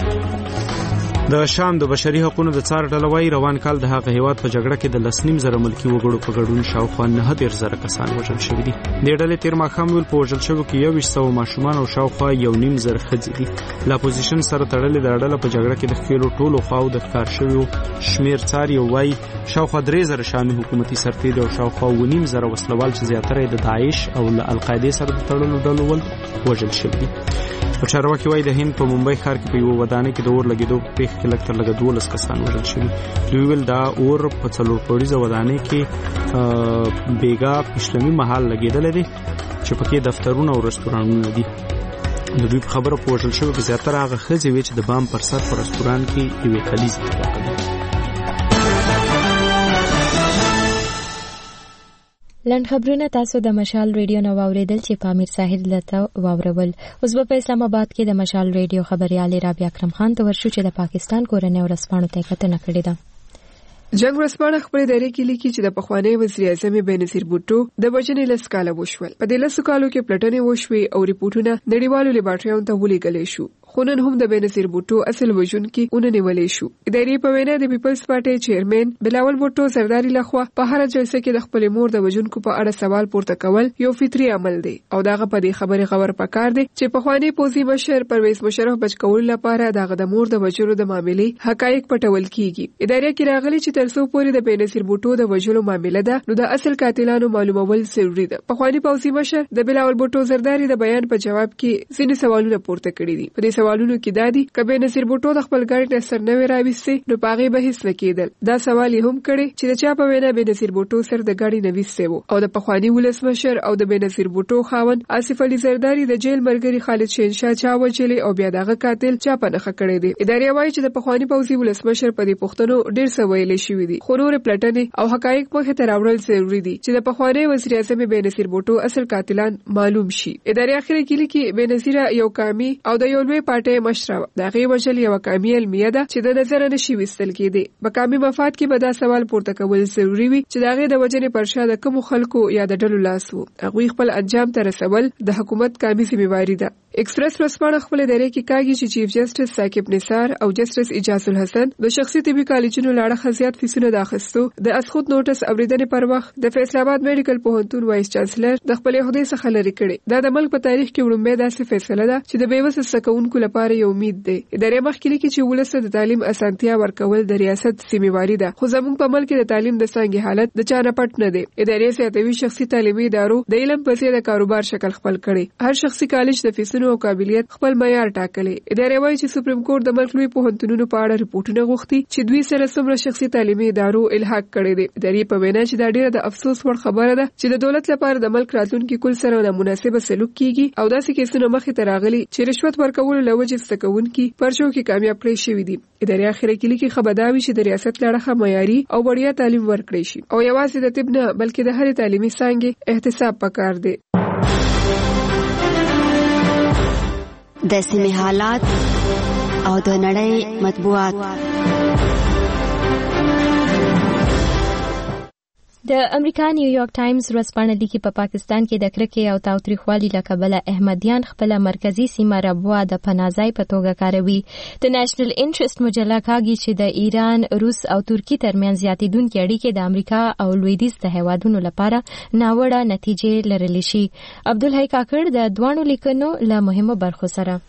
د شام د بشري حقوقو د څار ډله وايي روان کال د هغه هیواد په جګړه کې د لسنیم زره ملکی وګړو په ګډون شاوخوا 9,000 کسان وژل شوي دي. د ډلې تیر ماښام ویل په وژل شوو کې 1,000 ماشومان او شاوخوا 1,500 ښځې دي. لا اپوزیشن سره تړلې د ډله په جګړه کې د خېلو ټولو خواو د ښکار شویو شمیر څاري وایي شاوخوا 3,000 شامي حکومتي سرتیري او شاوخوا 1,500 وسلوال چې زیاتره د داعش او القاعده سره د تړلو ډلو ول وژل شوي دي. او چارواکي وایي د هند په ممبئی ښار کې په یو ودانۍ کې د اور لګیدو په پیښه کې لکه 12 کسان وژل شوي. دوی ویل دا اور په څلور پوړیزه ودانۍ کې بیګا پښلمي محل لګیدل دي چې پکې دفترونه او رستورانونه دي. د دوی په خبره پوښتل شو چې زیاتره هغه ښځې وي چې د بام پر سر په رستوران کې یوې کلیزې ته راغلي. لنډ خبرونه تاسو د مشال ریډیو نو واوریدل چې پامیر ساحل لته واورول. اوس په اسلام آباد کې د مشال ریډیو خبريال رابعه اکرم خان ته ورشو چې د پاکستان کورنۍ ورسپانو ته کتنه کړې ده. جنگ ورسپانه خپل دایره کې لیکي چې د پخوانی وزیر اعظم بېنظیر بوټو د بچنې لسکاله وشول. په دې لسکالو کې پلټنې وشوي او ریپورتونه نړیوالو لیبارټریونو ته ولېږل شو. خو نن هم د بېنظیر بوټو اصل وژونکي ونیولې شو. ادارې په وینا د پیپلز پارټي چیرمن بلاول بوټو زرداری لخوا په هر جلسه کې د خپل مور د وژونکو په اړه سوال پورته کول یو فطري عمل دی او داغه په دې خبره خبر پکار دی چې پخوانی پوزي مشر پرویز مشرف بچ کول لپاره داغه د مور د وژلو د معاملې حقایق پټول کیږي. ادارې کې راغلي چې ترڅو پورې د بېنظیر بوټو د وژلو معاملې ده نو د اصل قاتلانو معلومول ضروري ده. پخوانی پوزي مشر د بلاول بوټو زرداری د بیان په جواب کې ځینې سوالونه پورته کړي دي. په دې سوالونو کې دادي کبه نصیر بوټو د خپل ګاډي نصر نه راويسته نو پاغي به هیڅ نکیدل. دا سوال هم کړي چې د چا په وینا به نصیر بوټو سر د ګاډي نه ویسته وو او د پخوانی ولسمشر او د نصیر بوټو خاوند آصف علي زرداری د جیل مرګري خالد شینشاه چا وجلې او بیا دغه قاتل چا په نخښه کړي دي. ادارې وايي چې د پخوانی پوزي ولسمشر په دې پښتنو ډیر څه ویلې شوې دي. خو نور پلټنې او حقایق په ته راوړل ضروری دي چې د پخوانی وزیر اعظم بېنظیر بوټو اصل قاتلان معلوم شي. ادارې اخر کې لیکي بېنظیر یو قامي او د یو لوی پارټي مشر دغه وجل یو قامي علمیه ده چې د نظر نشي وستل کېدی. په قامي مفاد کې به دا سوال پورته کول ضروری وي چې دغه د وجنې پرشا د کوم خلکو یا د ډلو لاس وو. هغه خپل انجام ته رسول د حکومت قامي ذمہواری ده. ایکسپریس ورځپاڼه خپل دایره کې کاږي چې چیف جسټس ثاقب نثار او جسټس اجاز الحسن د شخصي طبي کالجونو لاړه خزيات فیسونه د اخستو د اسخود نوټس اوریدنې پر وخت د فیصل آباد میډیکل پوهنتون وایس چانسلر د خپل عہده څخه لري کړي. دا د ملک په تاریخ کې وړاندې داسې فیصله ده چې د بیوس سکونکو لپاره یو امید دی. ادارې مخکې لیکي چې ولسته د تعلیم اسانتیا ورکول د ریاست ذمہواری ده، خو زموږ په ملک کې د تعلیم د څنګه حالت د چا نه پټ نه دی. ادارې سیاتوي شخصي تعلیمي ادارو د علم په څیر د کاروبار شکل خپل کړي. هر شخصي کالج د فیسونو او قابلیت خپل معیار ټاکلی. ادارې وایي چې سپریم کورټ د ملک لوی پوهنتونونو په اړه ریپورتونه غوښتي چې دوی سره څومره شخصي تعلیمي ادارو الحاق کړي دي. ادارې په وینا چې دا ډیره د افسوس وړ خبره ده چې د دولت لپاره د ملک راتلونکي کل سره نامناسبه سلوک کیږي او داسې کیسونه مخې ته راغلي چې رشوت ورکول له وجې ستکونکي پرچو کې کامیاب کړی شوی دي. ادارې اخر کې لیکي خبرداري چې د ریاست لړخه معیاري او وړیا تعلیم ورکړي شي او یوازې د طب نه بلکې د هر تعلیمي څانګې احتساب پکار دی. د سیمې حالات او د نړۍ مطبوعات. د امریکا نیویارک ټایمز ورځپاڼه لیکي په پاکستان کې د کرکې او تاوتریخوالي له کبله احمدیان خپل مرکزی سیمه ربوا د پناهځای په توګه کاروي. د نېشنل انټرست مجله کاږي چې د ایران، روس او ترکی ترمنځ زیاتېدونکې اړیکې د امریکا او لویدیځ د هیوادونو لپاره ناوړه نتیجې لرلی شي. عبدالحی کاکړ د دوانو لیکنو له مهمو برخو سره.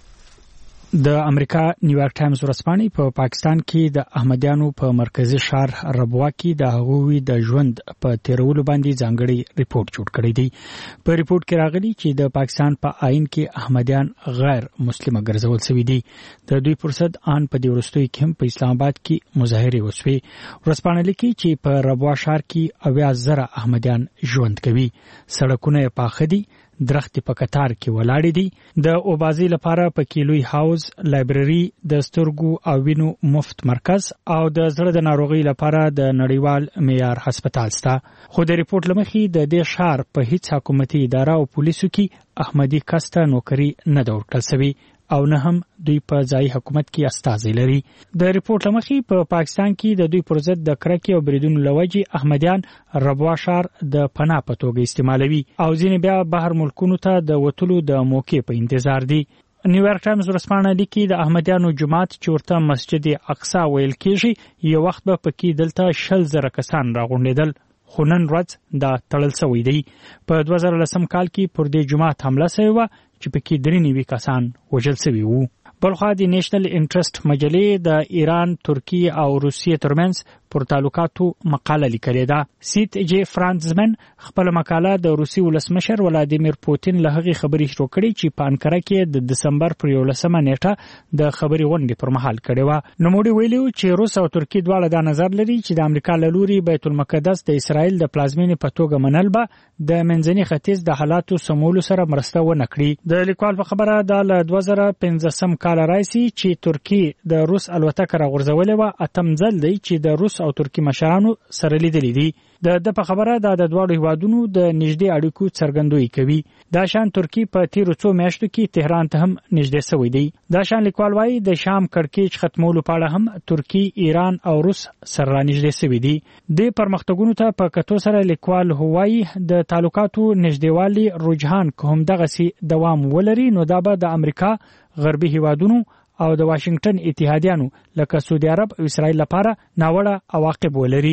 د امریکا نیویارک ټایمز ورځپاڼه په پاکستان کې د احمدیانو په مرکزی ښار ربوا کې د هغوی د ژوند په تیرولو باندې ځانګړی ریپورت جوړ کړی دی. په ریپورت کې راغلي چې د پاکستان په آئین کې احمدیان غیر مسلمه ګرځول شوي دي. د دوی پرسد آن په دې وروستیو کې هم په اسلام آباد کې مظاهرې وشوې. ورځپاڼه لیکي چې په ربوا ښار کې 80,000 احمدیان ژوند کوي. سړکونه یې پاخه دي، درختې په قطار کې ولاړې دي. د اوبازي لپاره په کیلوي هاوس، لایبرري، د سترګو او وینو مفت مرکز او د زړه د ناروغي لپاره د نړیوال معیار هسپتال شته. خو د ریپورت لمخې د دې ښار په هیڅ حکومتي اداره او پولیسو کې احمدي کس ته نوکري نه ده ورکړل شوې او نه هم دوی په ځای حکومت کې استازي لري. د ریپورت لمخې په پاکستان کې د دوی پر ضد د کرکې او بریدونو لوجې احمدیان ربوا ښار د پناه په توګه استعمالوي او ځینې بیا بهر ملکونو ته د وتلو د موقع په انتظار دي. نیویارک ټایمز ورځپاڼه لیکي د احمدیانو جماعت چې ورته مسجد اقصی ویل کېږي یو وخت به پکې دلته 100,000 کسان راغونډېدل، خو نن ورځ دا تړل شوی دی. په 2010 کال کې پر دې جماعت حمله شوې وه چې پکې 93 کسان وژل شوي وو. بلخوا د نېشنل انټرست مجلې د ایران، ترکی او روسیې ترمنځ پر تعلقاتو مقاله لیکلې ده. سیت جی فرانزمن خپل مقاله د روسي ولسمشر ولادیمیر پوتین له هغې خبرې شروع کړې چې په انکره کې د دسمبر پر 11 نیټه د خبرې غونډې پر مهال کړې وه. نوموړي ویلي چې روس او ترکی دواړه دا نظر لري چې د امریکا له لوري بیت المقدس د اسرائیل د پلازمینې په توګه منل به د منځني ختیځ د حالاتو سمولو سره مرسته ونه کړي. د لیکوال په خبره دا له 2015 کال راځي چې ترکی د روس الوتکه راغورځولې وه. اتم ځل دی چې د روس او ترکی مشرانو سره لیدلې دي. د په خبره دا د دواړو هیوادونو د نږدې اړیکو څرګندوي کوي. دا شان ترکی په تیرو څو میاشتو کې تهران ته هم نږدې شوی دی. دا شان لیکوال وایي د شام کړکېچ ختمولو په اړه هم ترکی، ایران او روس سره نږدې شوي دي. د پرمختګونو ته په کتو سره لیکوال هوایي د تعلقاتو نږدېوالي رجحان کوم دغسي دوام ولري نو دا به د امریکا، غربي هیوادونو او د واشنگټن اتحادیانو لکه سعودي عرب او اسرائیل لپاره ناوړه عواقب ولري.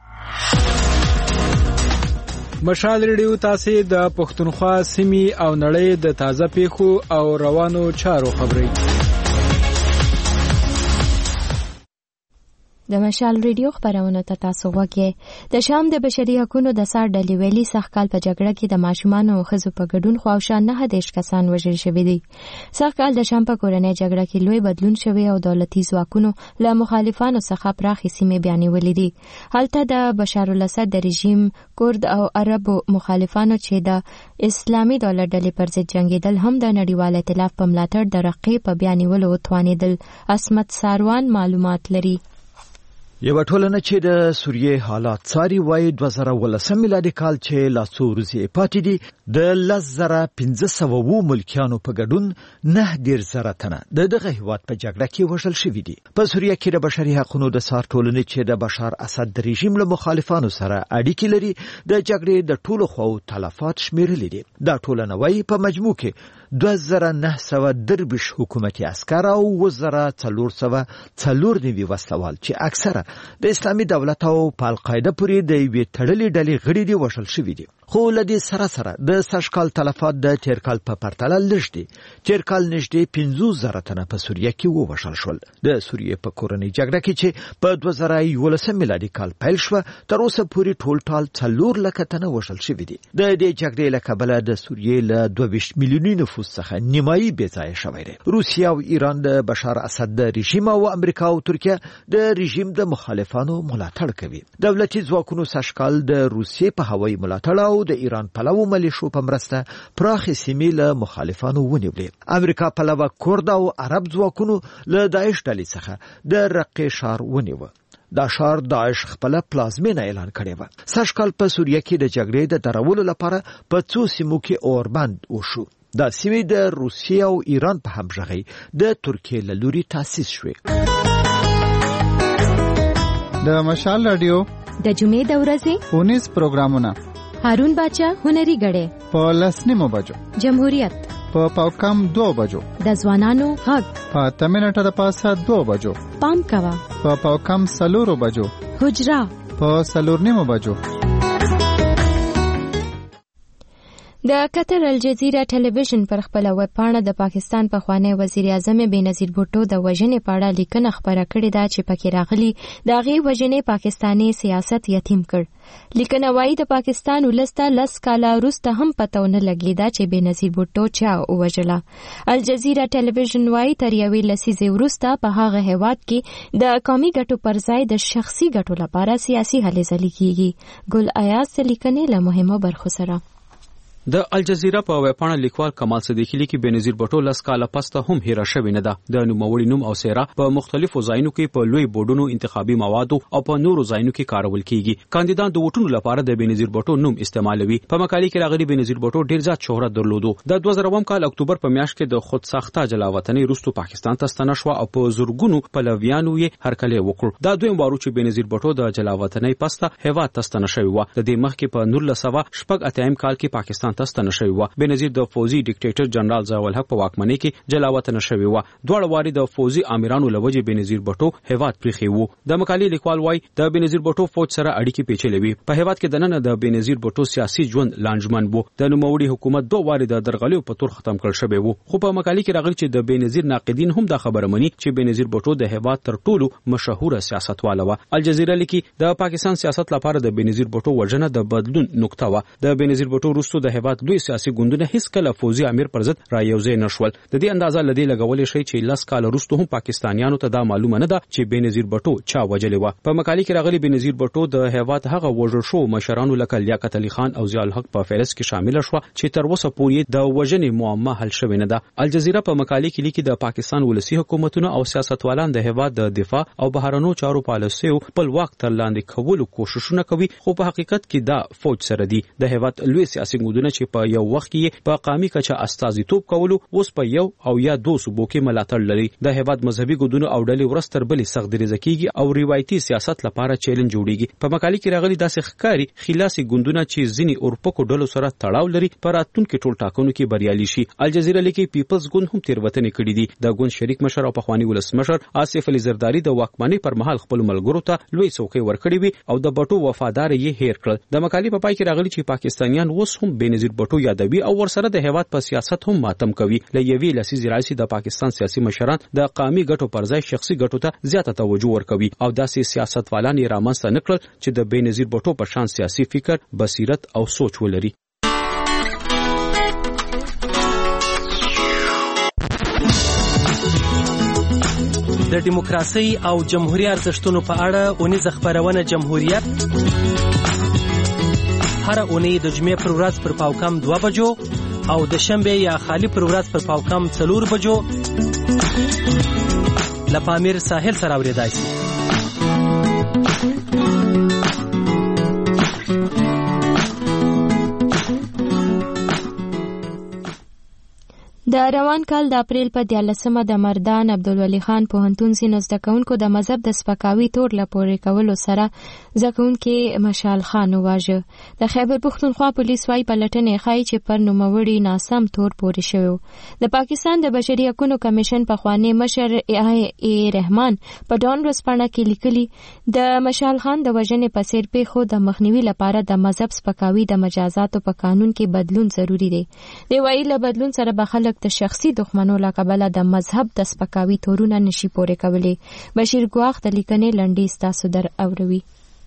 مشال ریډیو تاسو د پښتونخوا سیمې او نړۍ د تازه پیښو او روانو چارو خبري. د مشال ریډیو خبرونه ته تاسو وګورئ. د شام د بشري حقوقو د سار ډلې ویلي سخکال په جګړه کې د ماشومان او ښځو په ګډون خواوشا 9 کسان وژل شوي دي. سخکال د شام په کورنۍ جګړه کې لوی بدلون شوی او دولتي ځواکونو له مخالفانو څخه پراخې سیمې بیانولې دي. هلته د بشار الاسد د رژیم کورد او عربو مخالفانو چې د اسلامي دولت ډلې پر ضد جنگیدل هم د نړیوال ائتلاف په ملاتړ د رقیب په بیانولو وتوانیدل. اسمت ساروان معلومات لري. یو ټولنه چې د سوریې حالات څاري وایي 2018 میلادي کال چې لا څو ورځې پاتې دي د 10500 ملکیانو په ګډون 9 تنه دغه هیواد په جګړه کې وژل شوي دي. په سوریه کې د بشري حقوقو د سار ټولنې چې د بشار اسد د رژیم له مخالفانو سره اړیکې لري د جګړې د ټولو خواو تلفات شمیرلي دي. دا ټولنه وایي په مجموع کې 2900 حکومتي عسكر او 1494 وسلوال چې اکثره د اسلامي دولت او القاعده پورې د یوې تړلې ډلې غړي دي وژل شوي دي. خو لدې سره د سشکال تلفات د تیر کال په پرتله لږ دي. تیر کال نږدې 15000 تنه په سوریه کې ووژل شول. د سوریې په کورنۍ جګړه کې چې په 2011 میلادي کال پیل شو تر اوسه پورې ټول 4 لک تنه وژل شوي دي. د دې جګړې له کبله د سوریې له 22 میلیوني نفوس څخه نیمایي بې ځایه شوی دی. روسیه او ایران د بشار اسد د رژیم او امریکا او ترکیه د رژیم د مخالفانو ملاتړ کوي. دولتي ځواکونو سشکال د روسیې په هوایي ملاتړ او د ایران پلوو ملیشو په مرسته پراخې سیمې له مخالفانو ونیولې. امریکا پلوه کورد او عرب ځواکونو له داعش ډلې څخه د رقې ښار ونیو. دا ښار داعش خپل پلازمینه اعلان کړی و. سشکال په سوریه کې د جګړې د درولو لپاره په څو سیمو کې اوربند وشو. دا سیمې د روسیې او ایران په همغږۍ د ترکیې له لوري تاسیس شوې. د مشال رادیو د جمعې د ورځې ونیس پروګرامونه هارون باچا هنري غړې په 10 بجو جمهوریت په پاوکم 2 بجو د ځوانانو غږ په 8 منټه د پاسه 2 بجو پام کوا په پاوکم 4 بجو حجرا په 4 بجو. د قطر الجزیره ټلویزیون پر خپل ویب پاڼه د پاکستان پخوانی وزیر اعظم بېنظیر بوټو د وژنې په اړه لیکنه خپره کړې ده چې پکې راغلي د هغې وژنې پاکستاني سیاست یتیم کړ. لیکنه وایي د پاکستان ولسته 10 کاله وروسته هم پته ونه لګېده چې بېنظیر بوټو چا ووژله. الجزیره ټلویزیون وایي تر یوې لسیزې وروسته په هغه هیواد کې د قومي ګټو پر ځای د شخصي ګټو لپاره سیاسي هلې ځلې کیږي. ګل ایاز لیکنې له مهمو برخو سره. د الجزیره په ویبپاڼه لیکوال کمال صدیقی لیکي بېنظیر بوټو 10 کاله پسته هم هیره شوې نه ده. د نوموړي نوم او څیره په مختلفو ځایونو کې په لوی بورډونو انتخابي موادو او په نورو ځایونو کې کارول کیږي. کاندیدان د ووټونو لپاره د بېنظیر بوټو نوم استعمالوي. په مقالې کې راغلي بېنظیر بوټو ډیر زیات شهرت درلودو. د 2000 کال اکتوبر په میاشت کې د خود ساخته جلاوطنۍ وروسته پاکستان ته ستنه شو او په زورګونو پلویانو یې هرکلی وکړ. دا دویم وارو چې بېنظیر بوټو د جلاوطنۍ پسته هیواد ته ستنه شوی و. د دې مخکې په 1988 کال کې پاکستان ته ستنه شوی و. بېنظیر د فوزي ډیکټیټر جنرال ضیاء الحق په واکمنۍ کې جلاوطن شوی و. دواړه واري د فوزي امیرانو لوجه بېنظیر بوټو هیواد پریخي وو. د مقالې لیکوال وایي د بېنظیر بوټو فوج سره اړیکې پیچلې وي. په هیواد کې د نن د بېنظیر بوټو سیاسي ژوند لانجمن وو. د نوموړي حکومت دوه واري د درغلیو په تور ختم کړ شوی وو. خو په مقالې کې راغلی چې د بېنظیر ناقدین هم دا خبره مني چې بېنظیر بوټو د هیواد تر ټولو مشهور سیاستوال و. الجزیره لیکي د پاکستان سیاست لپاره د بېنظیر بوټو وژنه د بدلون نقطه و. د بېنظیر بوټو وروسته د هیواد لوی سیاسي ګوندونه هیڅ کله فوزي امیر پر ضد رايوځي نشول. د دې اندازه لدی لګولې شي چې 10 کال وروسته هم پاکستانیانو ته دا معلومه نه ده چې بېنظیر بوټو چا وجلې و. په مقالې کې راغلي بېنظیر بوټو د هیواد هغه وژل شو مشرانو لکه لیاقت علي خان او ضیاء الحق په فهرست کې شامل شو چې تر اوسه پورې د وژنې معما حل شوی نه ده. الجزیره په مقالې کې لیکي د پاکستان ولسی حکومتونو او سیاستوالان د هیواد د دفاع او بهرنیو چارو پالیسیو خپل واک تر لاندې کولو کوششونه کوي خو په حقیقت کې دا فوج سره دي. د هیواد لوی سیاسي ګوندونه چې په یو وخت کې په قامي کچه استازیتوب کولو اوس په یو او یا دوه صوبو کې ملاتړ لري. د هیواد مذهبي ګوندونو او ډلې ورستر بلې سخت دریځ کیږي او روایتي سیاست لپاره چیلنج جوړیږي. په مقالې کې راغلي داسې ښکاری خلاصي ګوندونه چې ځینی اورپکو ډلو سره تړاو لري پر راتلونکي ټول ټاکنو کې بریالي شي. الجزیره لیکي پیپلز ګوند هم تیروتنې کړې دي. د ګوند شریک مشر او پخوانی ولسمشر آصف علي زرداری د واکمنۍ پر مهال خپل ملګرو ته لوی څوکۍ ورکړې وي او د بټو وفادار یې هیر کړل. د مقالې په پای کې راغلي چې پاکستانیان اوس هم بېنظیر بټو یادوي او ورسره د هیواد په سیاست هم ماتم کوي. لېوی لسیزې راځي د پاکستان سیاسي مشران د قامي ګټو پر ځای شخصي ګټو ته زیاته توجه ورکوي او داسې سیاستوالان یې رامنځته نکړل چې د بېنظیر بټو په شان سیاسي فکر، بصیرت او سوچ ولري. د دیموکراسي او جمهوریت ارزښتونو په اړه اونیزه خبرونه جمهوریت هر اونۍ د جمعې پر ورځ پر پاوکم 2 بجو او د شنبه یا خالی پر ورځ پر پاوکم 4 بجو له پامیر ساحل سره اوریدای شي. د روان کال د اپریل په 14مه د مردان عبدالولي خان پوهنتون ځینو زده کوونکو د مذهب د سپکاوي تور لپورې کولو سره زده کوونکي مشال خان وواژه. د خیبر پښتونخوا پولیس وايي پلټنې ښایي چې پر نوموړي ناسم تور پورې شوی. د پاکستان د بشري حقوقو کمیشن پخوانی مشر ای رحمان په ډون ورځپاڼه کې لیکلي د مشال خان د وژنې په څیر پیښو د مخنیوي لپاره د مذهب سپکاوي د مجازاتو په قانون کې بدلون ضروری دی. دی وايي له بدلون سره به خلک د شخصي دښمنو له کبله د مذهب د سپکاوي تورونه نشي پورې کولی. بشیر ګواخ د لیکنې لنډیز تاسو در اوروي.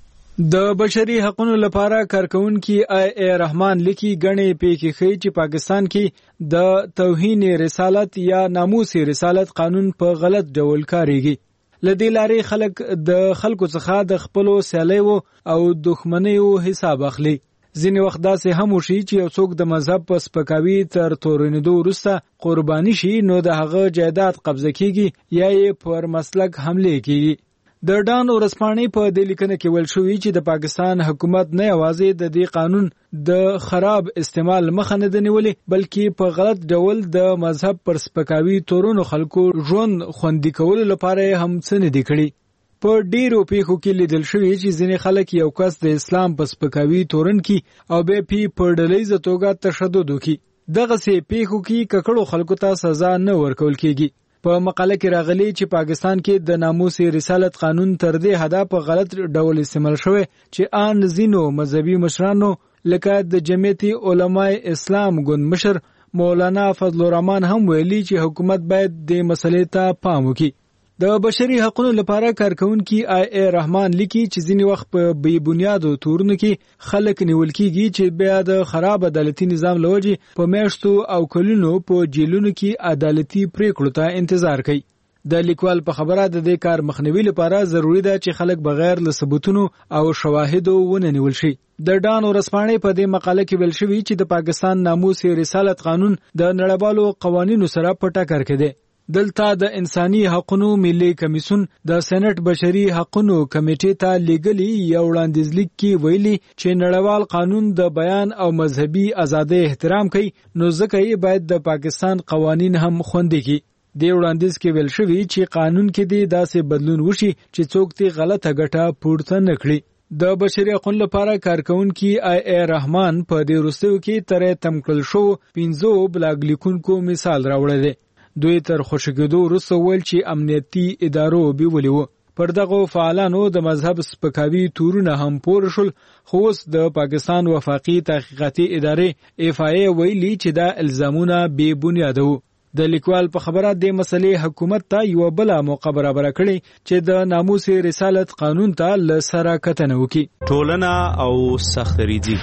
د بشري حقوقو لپاره کارکونکي ای رحمان لیکي غنې پیښې ښیي چې پاکستان کې د توهین رسالت یا ناموس رسالت قانون په غلط ډول کاریږي. لدې لارې خلک د خلکو څخه د خپلو سیالیو او دښمنیو حساب اخلي. ځینې وخت داسې هم وشي چې یو څوک د مذهب په سپکاوي تر تورنېدو وروسته قرباني شي نو د هغه جایداد قبضه کیږي یا یې پر مسلک حملې کیږي. د ډان ورځپاڼې په دې لیکنه کې ویل شوي چې د پاکستان حکومت نه یوازې د دې قانون د خراب استعمال مخه نه ده نیولې بلکې په غلط ډول د مذهب پر سپکاوي تورونو خلکو ژوند خوندي کولو لپاره هم څه نه دي کړي. په ډیرو پیښو کې لیدل شوی چې ځینې خلک یو کس د اسلام په سپکاوي تورن کې او به په ډلهیزه توګه تشدد وکړي. دغسې پیښو کې ککړو خلکو ته سزا نه ورکول کیږي. په مقاله کې راغلي چې پاکستان کې د ناموس رسالت قانون تر دې حده په غلط ډول استعمال شوی چې ان ځینو مذهبي مشرانو لکه د جمعیت علماء اسلام ګوند مشر مولانا فضل الرحمن هم ویلي چې حکومت باید د مسلې ته پام وکړي. د بشري حقوقو لپاره کارکونکي ای رحمان لیکي چې ځینې وخت په بې بنیادو تورونو کې خلک نیول کیږي چې بیا د خراب عدالتي نظام لوجې په میاشتو او کلونو په جیلونو کې عدالتي پریکړو ته انتظار کوي. د لیکوال په خبره د دې کار مخنیوي لپاره ضروری ده چې خلک بغیر له ثبوتونو او شواهدو ونه نیول شي. د ډان ورځپاڼې په دې مقاله کې ویل شوی چې د پاکستان ناموس رسالت قانون د نړیوالو قوانینو سره په ټکر کې دی. دلته د انساني حقوقو ملي کمیسیون د سېنات بشري حقوقو کمیټې ته لیږلي یو وړاندیز لیک کې ویلي چې نړیوال قانون د بیان او مذهبي ازادۍ احترام کوي نو ځکه یې باید د پاکستان قوانین هم خوندي کړي. د وړاندیز کې ویل شوی چې قانون کې د داسې بدلون وشي چې څوک تی غلطه ګټه پورته نه کړي. د بشري حقوقو لپاره کارکونکي ای رحمان په دې وروستیو کې ترې تم کړل شو 15 بلاګ لیکونکو مثال راوړی دی. دوی تر خوشګدو وروسته ویل چې امنیتي ادارو بیولي وو. پر دغه فعالانو د مذهب سپکاوي تورونه هم پور شول خو اوس د پاکستان وفاقي تحقیقاتي ادارې FIA ویلي چې دا الزامونه بې بنیاده وو. د لیکوال په خبره د مسلې حکومت ته یو بل موقع برابر کړي چې د ناموس رسالت قانون ته لسره کتنه وکړي. ټولنه او سختریزي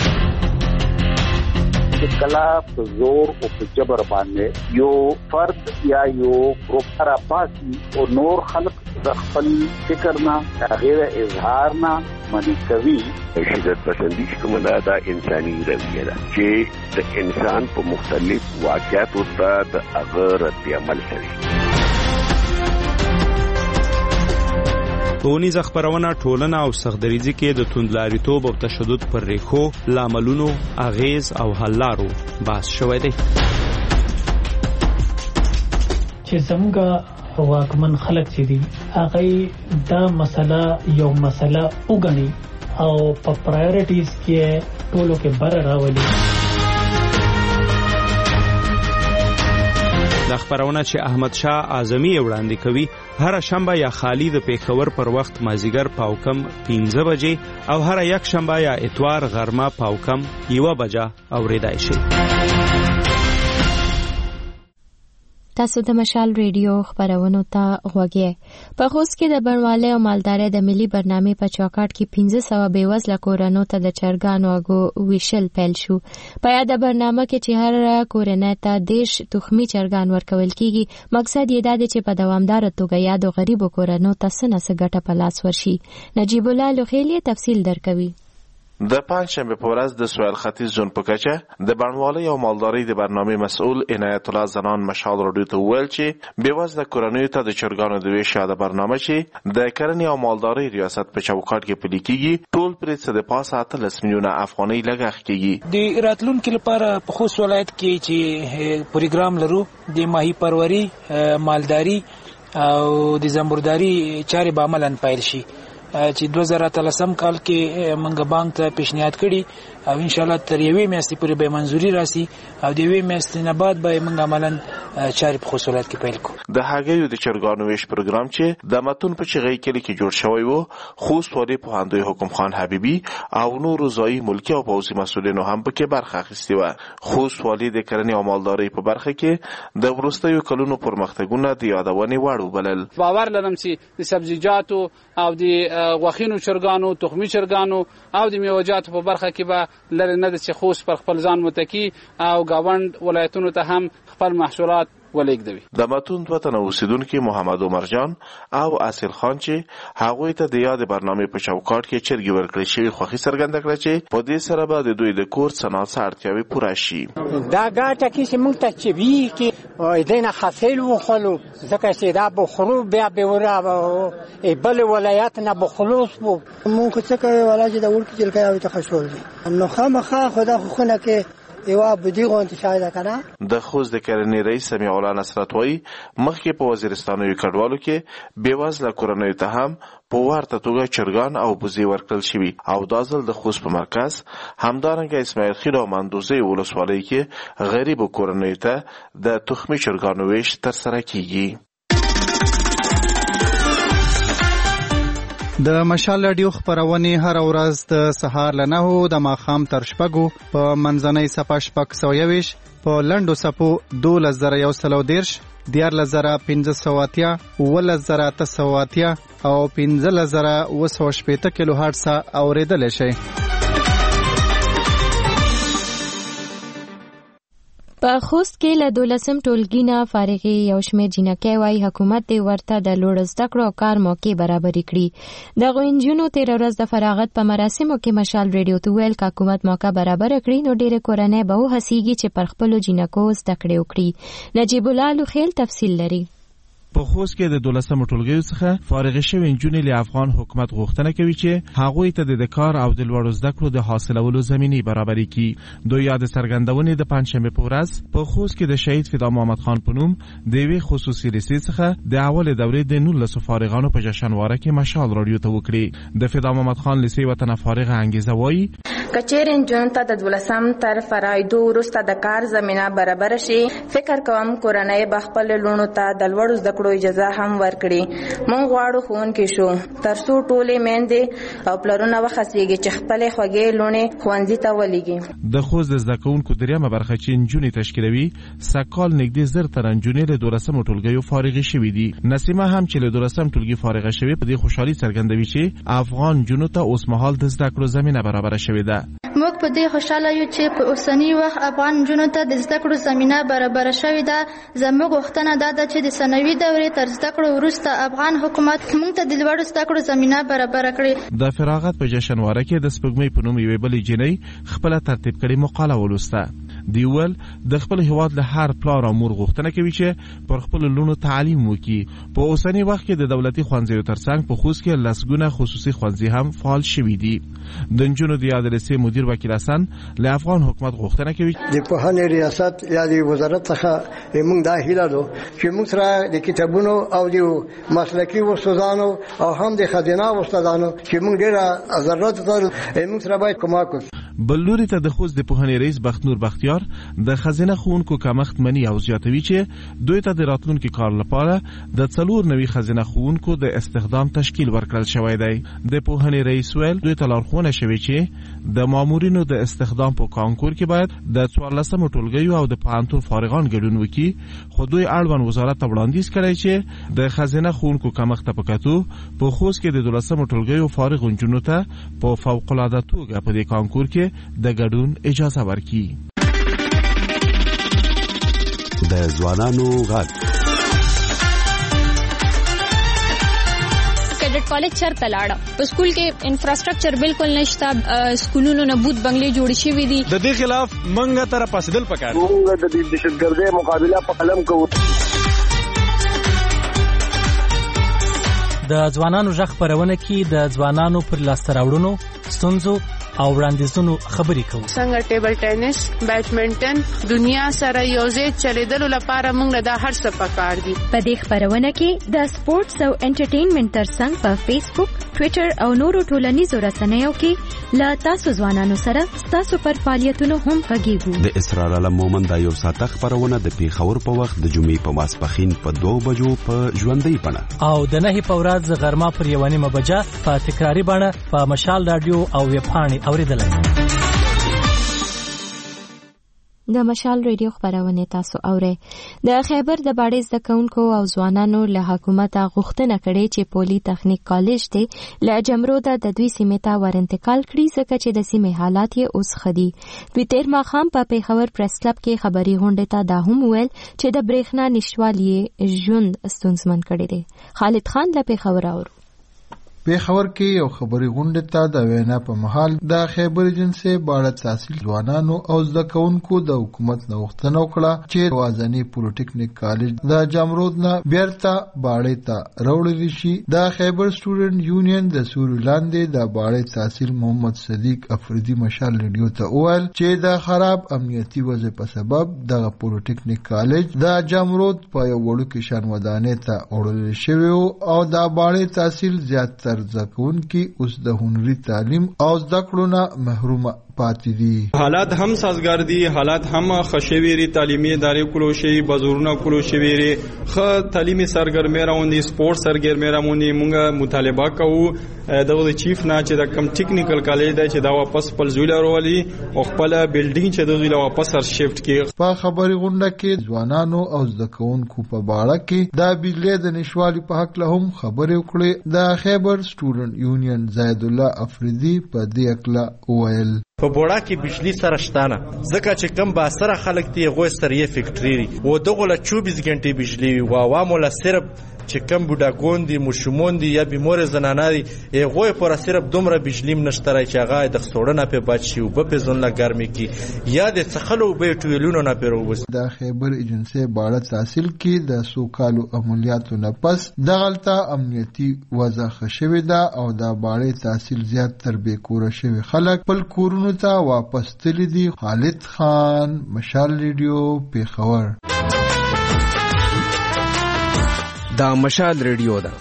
کلا په زور او په جبر باندې یو فرد یا یو ګروپ را پاسي او نور خلق د خپل فکر نه غیر اظهار نه منی کوي. شدت پسندی کومه دا انساني رویه ده چې د انسان په مختلف واقعاتو ته د هغه رد عمل کوي. ټولنیز خبرونه ټولنه او سختدریزي کې د توندلاریتوب او تشدد پر ریښو لاملونو اغیز او حل لارو بحث شوی دی. چې څنګه واکمن خلک چې دي هغه دا مسله یو مسله وګڼي او په پرایورټیز کې ټولو کې بر راولي. د خبرونه چې احمد شاه اعظمي وړاندې کوي هر شنبه یا خالی د پیښور پر وخت مازیګر پاوکم 15 بجې او هر یک شنبه یا اتوار غرمه پاوکم 1 بجه اوریدای شي. تاسو د مشال ریډیو خبرونو ته غوږی. په خوست کې د بڼوالۍ او مالدارۍ د ملي برنامې په چوکاټ کې 1500 بېوزله کورنو ته د چرګانو اګو ویشل پیل شو. په یاده برنامه کې چې هر کورنۍ ته 10 تخمي چرګان ورکول کیږي. مقصد یې دا دی چې په دوامدار توګه یادو غریبو کورنو ته څه ګټه په لاس ورشي. نجیب الله لوخیلی تفصیل درکوي. د پنځشنبه په ورځ د سویل ختیځ زون په کچه د بڼوالۍ او مالدارۍ د برنامې مسؤل عنایت الله زنان مشال راډیو ته وویل چې بېوزله کورنیو ته د چرګانو د ویش یاده برنامه چې د کرنې او مالدارۍ ریاست په چوکاټ کې پلي کېږي ټول پرې څه د پاسه 18 میلیونه افغانۍ لګښت کېږي. د راتلونکي لپاره په خوست ولایت کې چې پروګرام لرو د ماهی پروری، مالداري او د زنبورداري چارې به عملاً پیل شي چې 2013 کال کې منګ بانک ته پیشنهاد کړي او ان شاء الله تر یوې میاشتې پورې به منځوري راسي او د یوې میاشتې نه بعد به منګ عملاً چارې په خوست ولایت کې پیل کړو. د هګیو د چرګانو ویش پروګرام چې د متون په چغې کلی کې جوړ شوی وو، خوست والي پوهاندوی حکم خان حبیبي او نورو ځایي ملکي او پوځي مسؤلینو هم پکې برخه اخیستې وه. خوست والي د کرنې او مالدارۍ په برخه کې د وروستیو کلونو پرمختګونه د یادونې وړ وبلل. باور لرم چې د سبزیجاتو او د غوښینو چرګانو، تخمي چرګانو او د میوه‌جاتو په برخه کې به لري نه د خوست پر خپل ځان متکی او گاوند ولایتونو ته هم خپل محصولات ولېږدوي. د متون دوه تنه اوسیدونکي محمد عمر جان او اصل خان چې هغوی ته د یاد برنامې په چوکاټ کې چرګي ورکړل شوی خوښي څرګنده کړه چې په دې سره به د دوی د کور صنعت اړتیاوې پوره شي. دا ګټه کې موږ ته چې وی کې دینه حاصل وخلو ځکه چې دا بخرو بیا به ورا بل ولایت نه بخلوص وو موږ څه کوي ولا چې د ورکی جلکې او تخشول دي نو خامخا خدا خو خنه کې یوا بدیغه انتشار کنه. د خوست د کرنې رئیس سمیع الله نصرت وایي مخکې په وزیرستان یو کډوالو کې بېوزله کورنیو ته هم په ورته توګه چرګان او بوزي ورکړل شوي او دا ځل د خوست په مرکز همدارنګه اسماعیل خیل او مندوزۍ ولسوالۍ کې غریبو کورنیو ته د تخمي چرګانو ویش ترسره کیږي. د مشال رادیو خبرونه هر ورځ د سهار له 9 د ماښام تر 6 په منځنۍ صفه 620 په لندو صفو 2110 14580 11880 او 15980 کیلو هرتز اوریدل شي. په خوست کې له 12 ټولګي نه فارغې یو شمېر جینکۍ وایي حکومت دې ورته د لوړ زده کړو او کار موقع برابرې کړي. دغو نجونو تېره ورځ د فراغت په مراسمو کې مشال ریډیو ته ویل که حکومت موقع برابره کړي نو ډېرې کورنۍ به وهڅېږي چې پر خپلو جینکو زده کړې وکړي. نجیب الله لوخیل تفصیل لري. په خوست کې د 12 ټولګیو څخه فارغ شوی نجونې له افغان حکومت غوښتنه کوي چې هغوی ته د کار او د لوړو زده کړو د حاصلولو زمینی برابرې کړي. دوی یاد څرګندونې د پنځشنبه په ورځ په خوست کې د شهید فدا محمد خان په نوم د یوې خصوصي لیسې څخه د اول دورې د 19 فارغانو په جشنواره کې مشال راډیو ته وکړي. د فدا محمد خان لیسې وطن فارغ انګیزه وایي کچېر انجن ته د 12 تر فرایدو وروسته د کار زمينه برابر شي فکر کوم کورنۍ به خپل لونو ته د لوړو زده کړو اجازه هم ورکړي. مونږ غواړو ښوونکي شو ترڅو ټولې میندې او پلرونه وخصيږي چې خپل خوږې لونې ښوونځي ته ولېږي. د خوست د زده کوونکو دریمه برخه چې نجونې تشکیلوي سکال نږدې زر تر نجونې له 12 ټولګیو فارغ شوي دي. نسیمه هم چې له 12 ټولګي فارغ شوي په دې خوشحالي څرګندوي چې افغان جنونو ته اوس مهال د زده کړو زمينه برابر شوې ده. موږ په دې خوشاله یو چې په اوسنی وخت افغان جنونو ته د زده کړو زمينه برابر شوې ده. زموږ غوښتنه دا ده چې د ثانوي دورې تر زده کړو وروسته افغان حکومت موږ ته د لوړو زده کړو زمينه برابر کړي. د فراغت په جشنواره کې د سپوږمۍ په نوم یوې بلې جنۍ خپل ترتیب کړي مقاله ولوسته. دیول د خپل هیواد له هر پلار او مور غوښتنه کوي چې پر خپل لونو تعلیم وکړي. په اوسنی وخت کې د دولتي ښوونځیو ترڅنګ په خوست کې لسګونه خصوصي ښوونځي هم فعال شوي دي. د نجونو د یاد لیسې مدیر وکیل حسن له افغان حکومت غوښتنه کوي د پوهنې ریاست یا د وزارت څخه موږ دا هیله لرو چې موږ سره د کتابونو او د مسلکي استادانو او هم د خزانه استادانو چې موږ ډېر ضرورت لرو موږ سره باید کومک وکړي. بل لوري ته د خوست د پوهنې رئیس بختنور بختیار د خزانه ښوونکو کمښت مني او زیاتوي چې دوی ته د راتلونکي کار لپاره د 4 نوي خزانه ښوونکو د استخدام تشکیل ورکړل شوی دی. د پوهنې رئیس ویل دوی ته لارښوونه شوې چې د مامورینو د استخدام په کانکور کې باید د 14 ټولګیو او د پوهنتون فارغان ګډون وکړي. خو دوی اړوند وزارت ته وړاندیز کړی چې د خزانه ښوونکو کمښت په کتو په خوست کې د 12 ټولګیو فارغ نجونو ته په فوق العاده توګه په دې کانکور کې د ګډون اجازه ورکړي. د ځوانانو غږ که کیډټ کالج چرته لاړه په سکول کې انفراستراکچر بالکل نشته سکولونو نه بوت بنگلې جوړ شوي دي د دې خلاف منګه تر پاسدل پکار موږ د دهشتګردۍ مقابله په قلم کوو د ځوانانو ژغ خپرونه کې د ځوانانو پر لاسته راوړنو ستونزو او وړاندیزونو خبرې کوو څنګه ټیبل ټینس بیډمنټن دنیا سره یوځای چلیدلو لپاره موږ دا هر څه پکار دي په دې خبرونه کې د سپورتس او انټرټینمنټ ترڅنګ په فیسبوک ټوئیټر او نورو ټولنیزو رسنیو کې لا تاسو ځوانانو سره تاسو پر فعالیتونو هم غږیږو د اسرار علم مومن د یو ساعت خبرونه د پیښور په وخت د جمعې په ماسپخین په 2 بجو په ژوندۍ بڼه او د 9 په ورځ غرمه پر 1:30 بجه په تکراری بڼه په مشال رادیو او ویب پاڼې اوریدلای د مشال ریډیو خبرونه تاسو اورئ د خیبر د باډې زده کوونکو او ځوانانو له حکومت غوښتنه کړې چې پولی تخنیک کالج ته له جمروده د دوی سیمې ته ورانتقال کړي ځکه چې د سیمې حالات یې اوس خدي دوی تیر ماښام په پیښور پریس کلب کې خبري غونډه ته دا هم ویل چې د برېښنا نشټوالي ژوند ستونزمن کړی دی خالد خان له پیښور اورو پیښور کې یو خبري غونډه ته د وینا په محل د خیبر جنسي باړه تحصیل ځوانانو او زده کوونکو د حکومت نه غوښتنه وکړه چې وازنی پولیټیکنیک کالج د جمرود نه بیرته باړې ته راوړل شي د خیبر سټوډنټ یونین د سوري لاندې د باړې تحصیل محمد صدیق افریدي مشال ریډیو ته وویل چې د خراب امنیتي وضع په سبب د پولیټیکنیک کالج د جمرود په یو وړوکي شان ودانې ته وړل شوی او د باړې تحصیل زیات زکون کی اوس د هنري تعلیم او زده کړو نه محروم پاتې دي حالات هم سازگار دي حالات هم خشويري تعلیمي ادارې کولو شي بازورونه کولو شي خ تعلیمي سرګرمي راوندي سپورت سرګرمي راوندي مونږه مطالبه کوو د چیف نه چې د کم ټیکنیکل کالج دی چې دا واپس خپل زویل ورولي او خپل بلډینګ چې د غیله واپس سر شیفت کړي په خبري غونډه کې ځوانانو او زده کوونکو په باړه کې د بجلی د نشوالي په حق له هم خبرې وکړي د خیبر سټوډنټ یونین زید الله افریدي په دې اکلا ویل په بوړا کې بجلی سره شتانه ځکه چې کم با سره خلک دی غو سره فیکټری و دغه له 24 غنټې بجلی و عوامو له صرف چې کم بوډاګون دي مشمون دي یا بیمور زنانه دي غو پر صرف دومره بجلی نشتره چې هغه د خسوړنه په بچي او په ځون لا ګرمي کې یا د څخلو به ټویلونو نه پیروس د خیبر ایجنسی باړه تحصیل کې د سوکالو عملیاتو نه پس د غلطه امنیتي وضع خشوي ده او د باړه تحصیل زیات تر به کور شوی خلک په کورونو ته واپس تللی دي خالد خان مشال ریډیو پیښور دا مشال ریډیو ده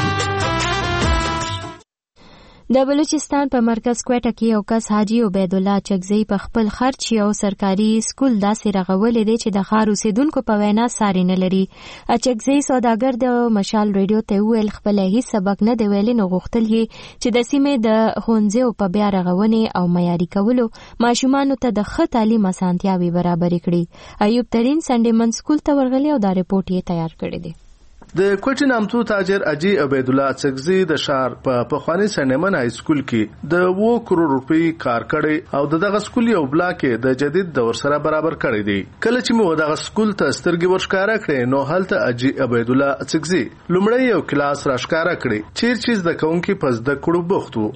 د بلوچستان په مرکز کوټه کې یو کس حاجی عبید الله چغزی په خپل خرچ یو سرکاري سکول داسې رغولې دی چې د ښار اوسیدونکو په وینا ساری نه لري چغزی سوداګر د مشال ریډیو ته ویل خپل هیڅ سبق نه دی ویلي نو غوښتل یې چې د سیمې د ښوونځیو په بیا رغونې او معیاري کولو ماشومانو ته د ښه تعلیم اسانتیاوې برابرې کړي ایوب ترین سنډیمن سکول ته ورغلی او دا رپورټ یې تیار کړی دی د کوټې نامتو تاجر اجي عبید الله چغزی د شهر په پخوانی سنډیمن های سکول کې د 2 کروڑ روپۍ کار کړي او دغه سکول یو بلاک د جدید دور سره برابر کړی دی کله چې مو دغه سکول ته سترګې ورښکارا کړې نو هلته اجي عبید الله چغزی لومړی یو کلاس راښکارا کړي چیرې د کونکي پس د کړو بوختو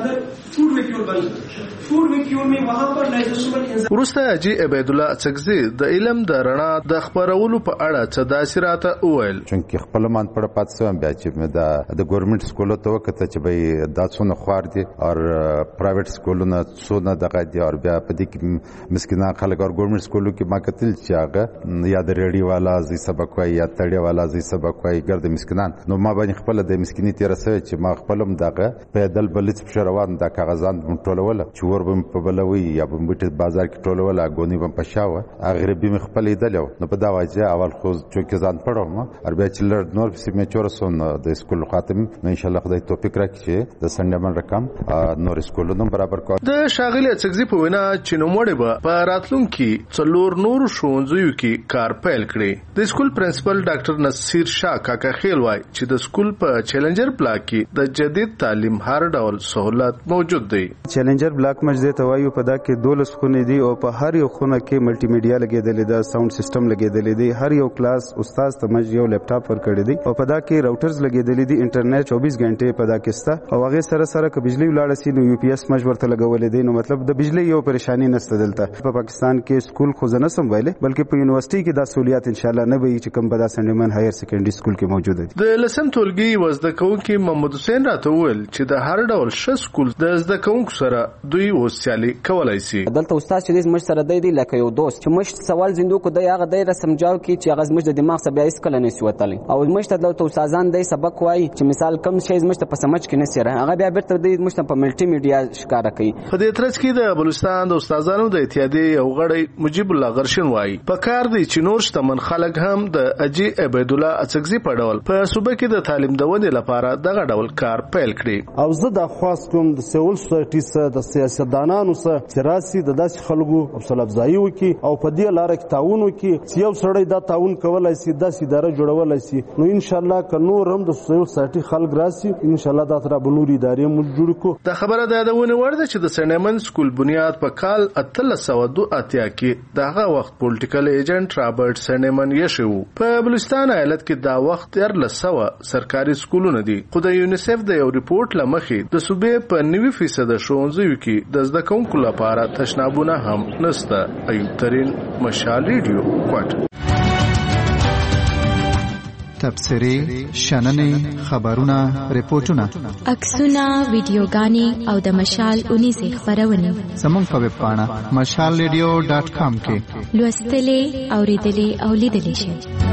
ورسته اجي عبید الله چغزی د علم د رڼا د خبرولو په اړه څه داسې راته وویل خپل مان پړ پات سم بیا چې د ګورنمنت سکولو ته وکړه چې به دا څونه خوار دي او پرایویټ سکولونه څونه دغه دي او بیا په دې کې مسکینان خلک او ګورنمنت سکولو کې ما کتل چې هغه یا د ریډي والا زی سبق وای یا تړي والا زی سبق وای ګرد مسکینان نو ما باندې خپل د مسکینی تیر سره چې ما خپلم دغه په دل بلڅ په روان د کاغذان ټولول چې ور بم په بلوي یا بم بیت بازار کې ټولول غونی بم پښاوه غریبي مخ خپل ایدل نو په دا وجه اول خو چې ځان پړم او بیا چې نور په سیمه چورسون د سکول خاتم نو ان شاء الله خدای توفیق راکړي د سنډمن رقم نور سکولونو برابر کړ د شاغلی چغزی په وینا چې نو مړ به په راتلونکي څلور نور ښوونځیو کې کار پیل کړي د سکول پرنسپل ډاکټر نصیر شاه کاکا خیل وای چې د سکول په چیلنجر بلاک کې د جدید تعلیم هر ډول سہولت موجود دی چیلنجر بلاک مجزه توایو په دا کې 12 خونه دي او په هر یو خونه کې ملټي میډیا لګیدل دي ساوند سیستم لګیدل دي هر یو کلاس استاد ته مج یو لپټاپ ورکړی دی او په دا کې راوټرز لګیدلې دي انټرنیټ 24 غنټه په دا کې ستا او هغه سره که بجلی ولاړ سي نو UPS مجبورته لګولې دي نو مطلب د بجلی یو پریشانی نشته دلته په پاکستان کې سکول خو نه سم ویلې بلکې په یونیورسيټي کې دا سہولیات ان شاء الله نه وي چې کوم په دا سندمن هایر سیکنډري سکول کې موجود دي. د لسم ټولګي وزده کوونکي محمد حسین راته وویل چې د هر ډول ش سکول د زده کوونکو سره دوی وسیالي کولای شي. دلته استاد چې مش سره دی لکه یو دوست چې مش سوال زندو کو دی هغه دی رسم جاو کی چې هغه مش د دماغ څخه بیا هیڅ کله نه سوتلی او مش ته دلته استادان دی سبق وای چې مثال کم شی مش ته په سمج کې نه سره هغه بیا بیرته دی مش ته په ملټي میډیا ښکارا کوي. په دې ترڅ کې د بلوچستان د استادانو د اتحادیې یو غړی مجيب الله غرشن وای په کار دی چې نور شتمن خلک هم د اجي عبید الله اڅکزي په ډول په صوبه کې د تعلیم د ودې لپاره دغه ډول کار پیل کړي. او زه د خاص کوم د سیول سوسایټي سره د سیاستدانانو سره چې راسي د داسې خلکو افصل افزایی وکي او په دې لار کې تعاون وکي چې یو سړی دا تعاون کولای شي داسې اداره جوړولای شي نو ان شاء الله که نور هم د سیول سوسایټي خلک راسي ان شاء الله دا تر بنوري ادارې موږ جوړ کو. د خبره د ونه ورده چې د سنیمن سکول بنیاد په کال 1382 کې دغه وخت پولیټیکل ایجنټ رابرټ سنیمن یې شو. په بلوچستان ایالت کې دا وخت 1300 سرکاري سکولونه دي خو د یونیسف د یو ریپورت لمخې د صوبې په 90% ښوونځیو کې د زده کوونکو لپاره تشنابونه هم نشته. ایوب ترين مشال ریډیو کوټ. تبصرې شننې خبرونه ریپورتونه عکسونه ویډیوګانې او د مشال 19 خبرونه زموږ په ویب پاڼه mashalradio.com کې لوستلې اوریدلې او لیدلې شي.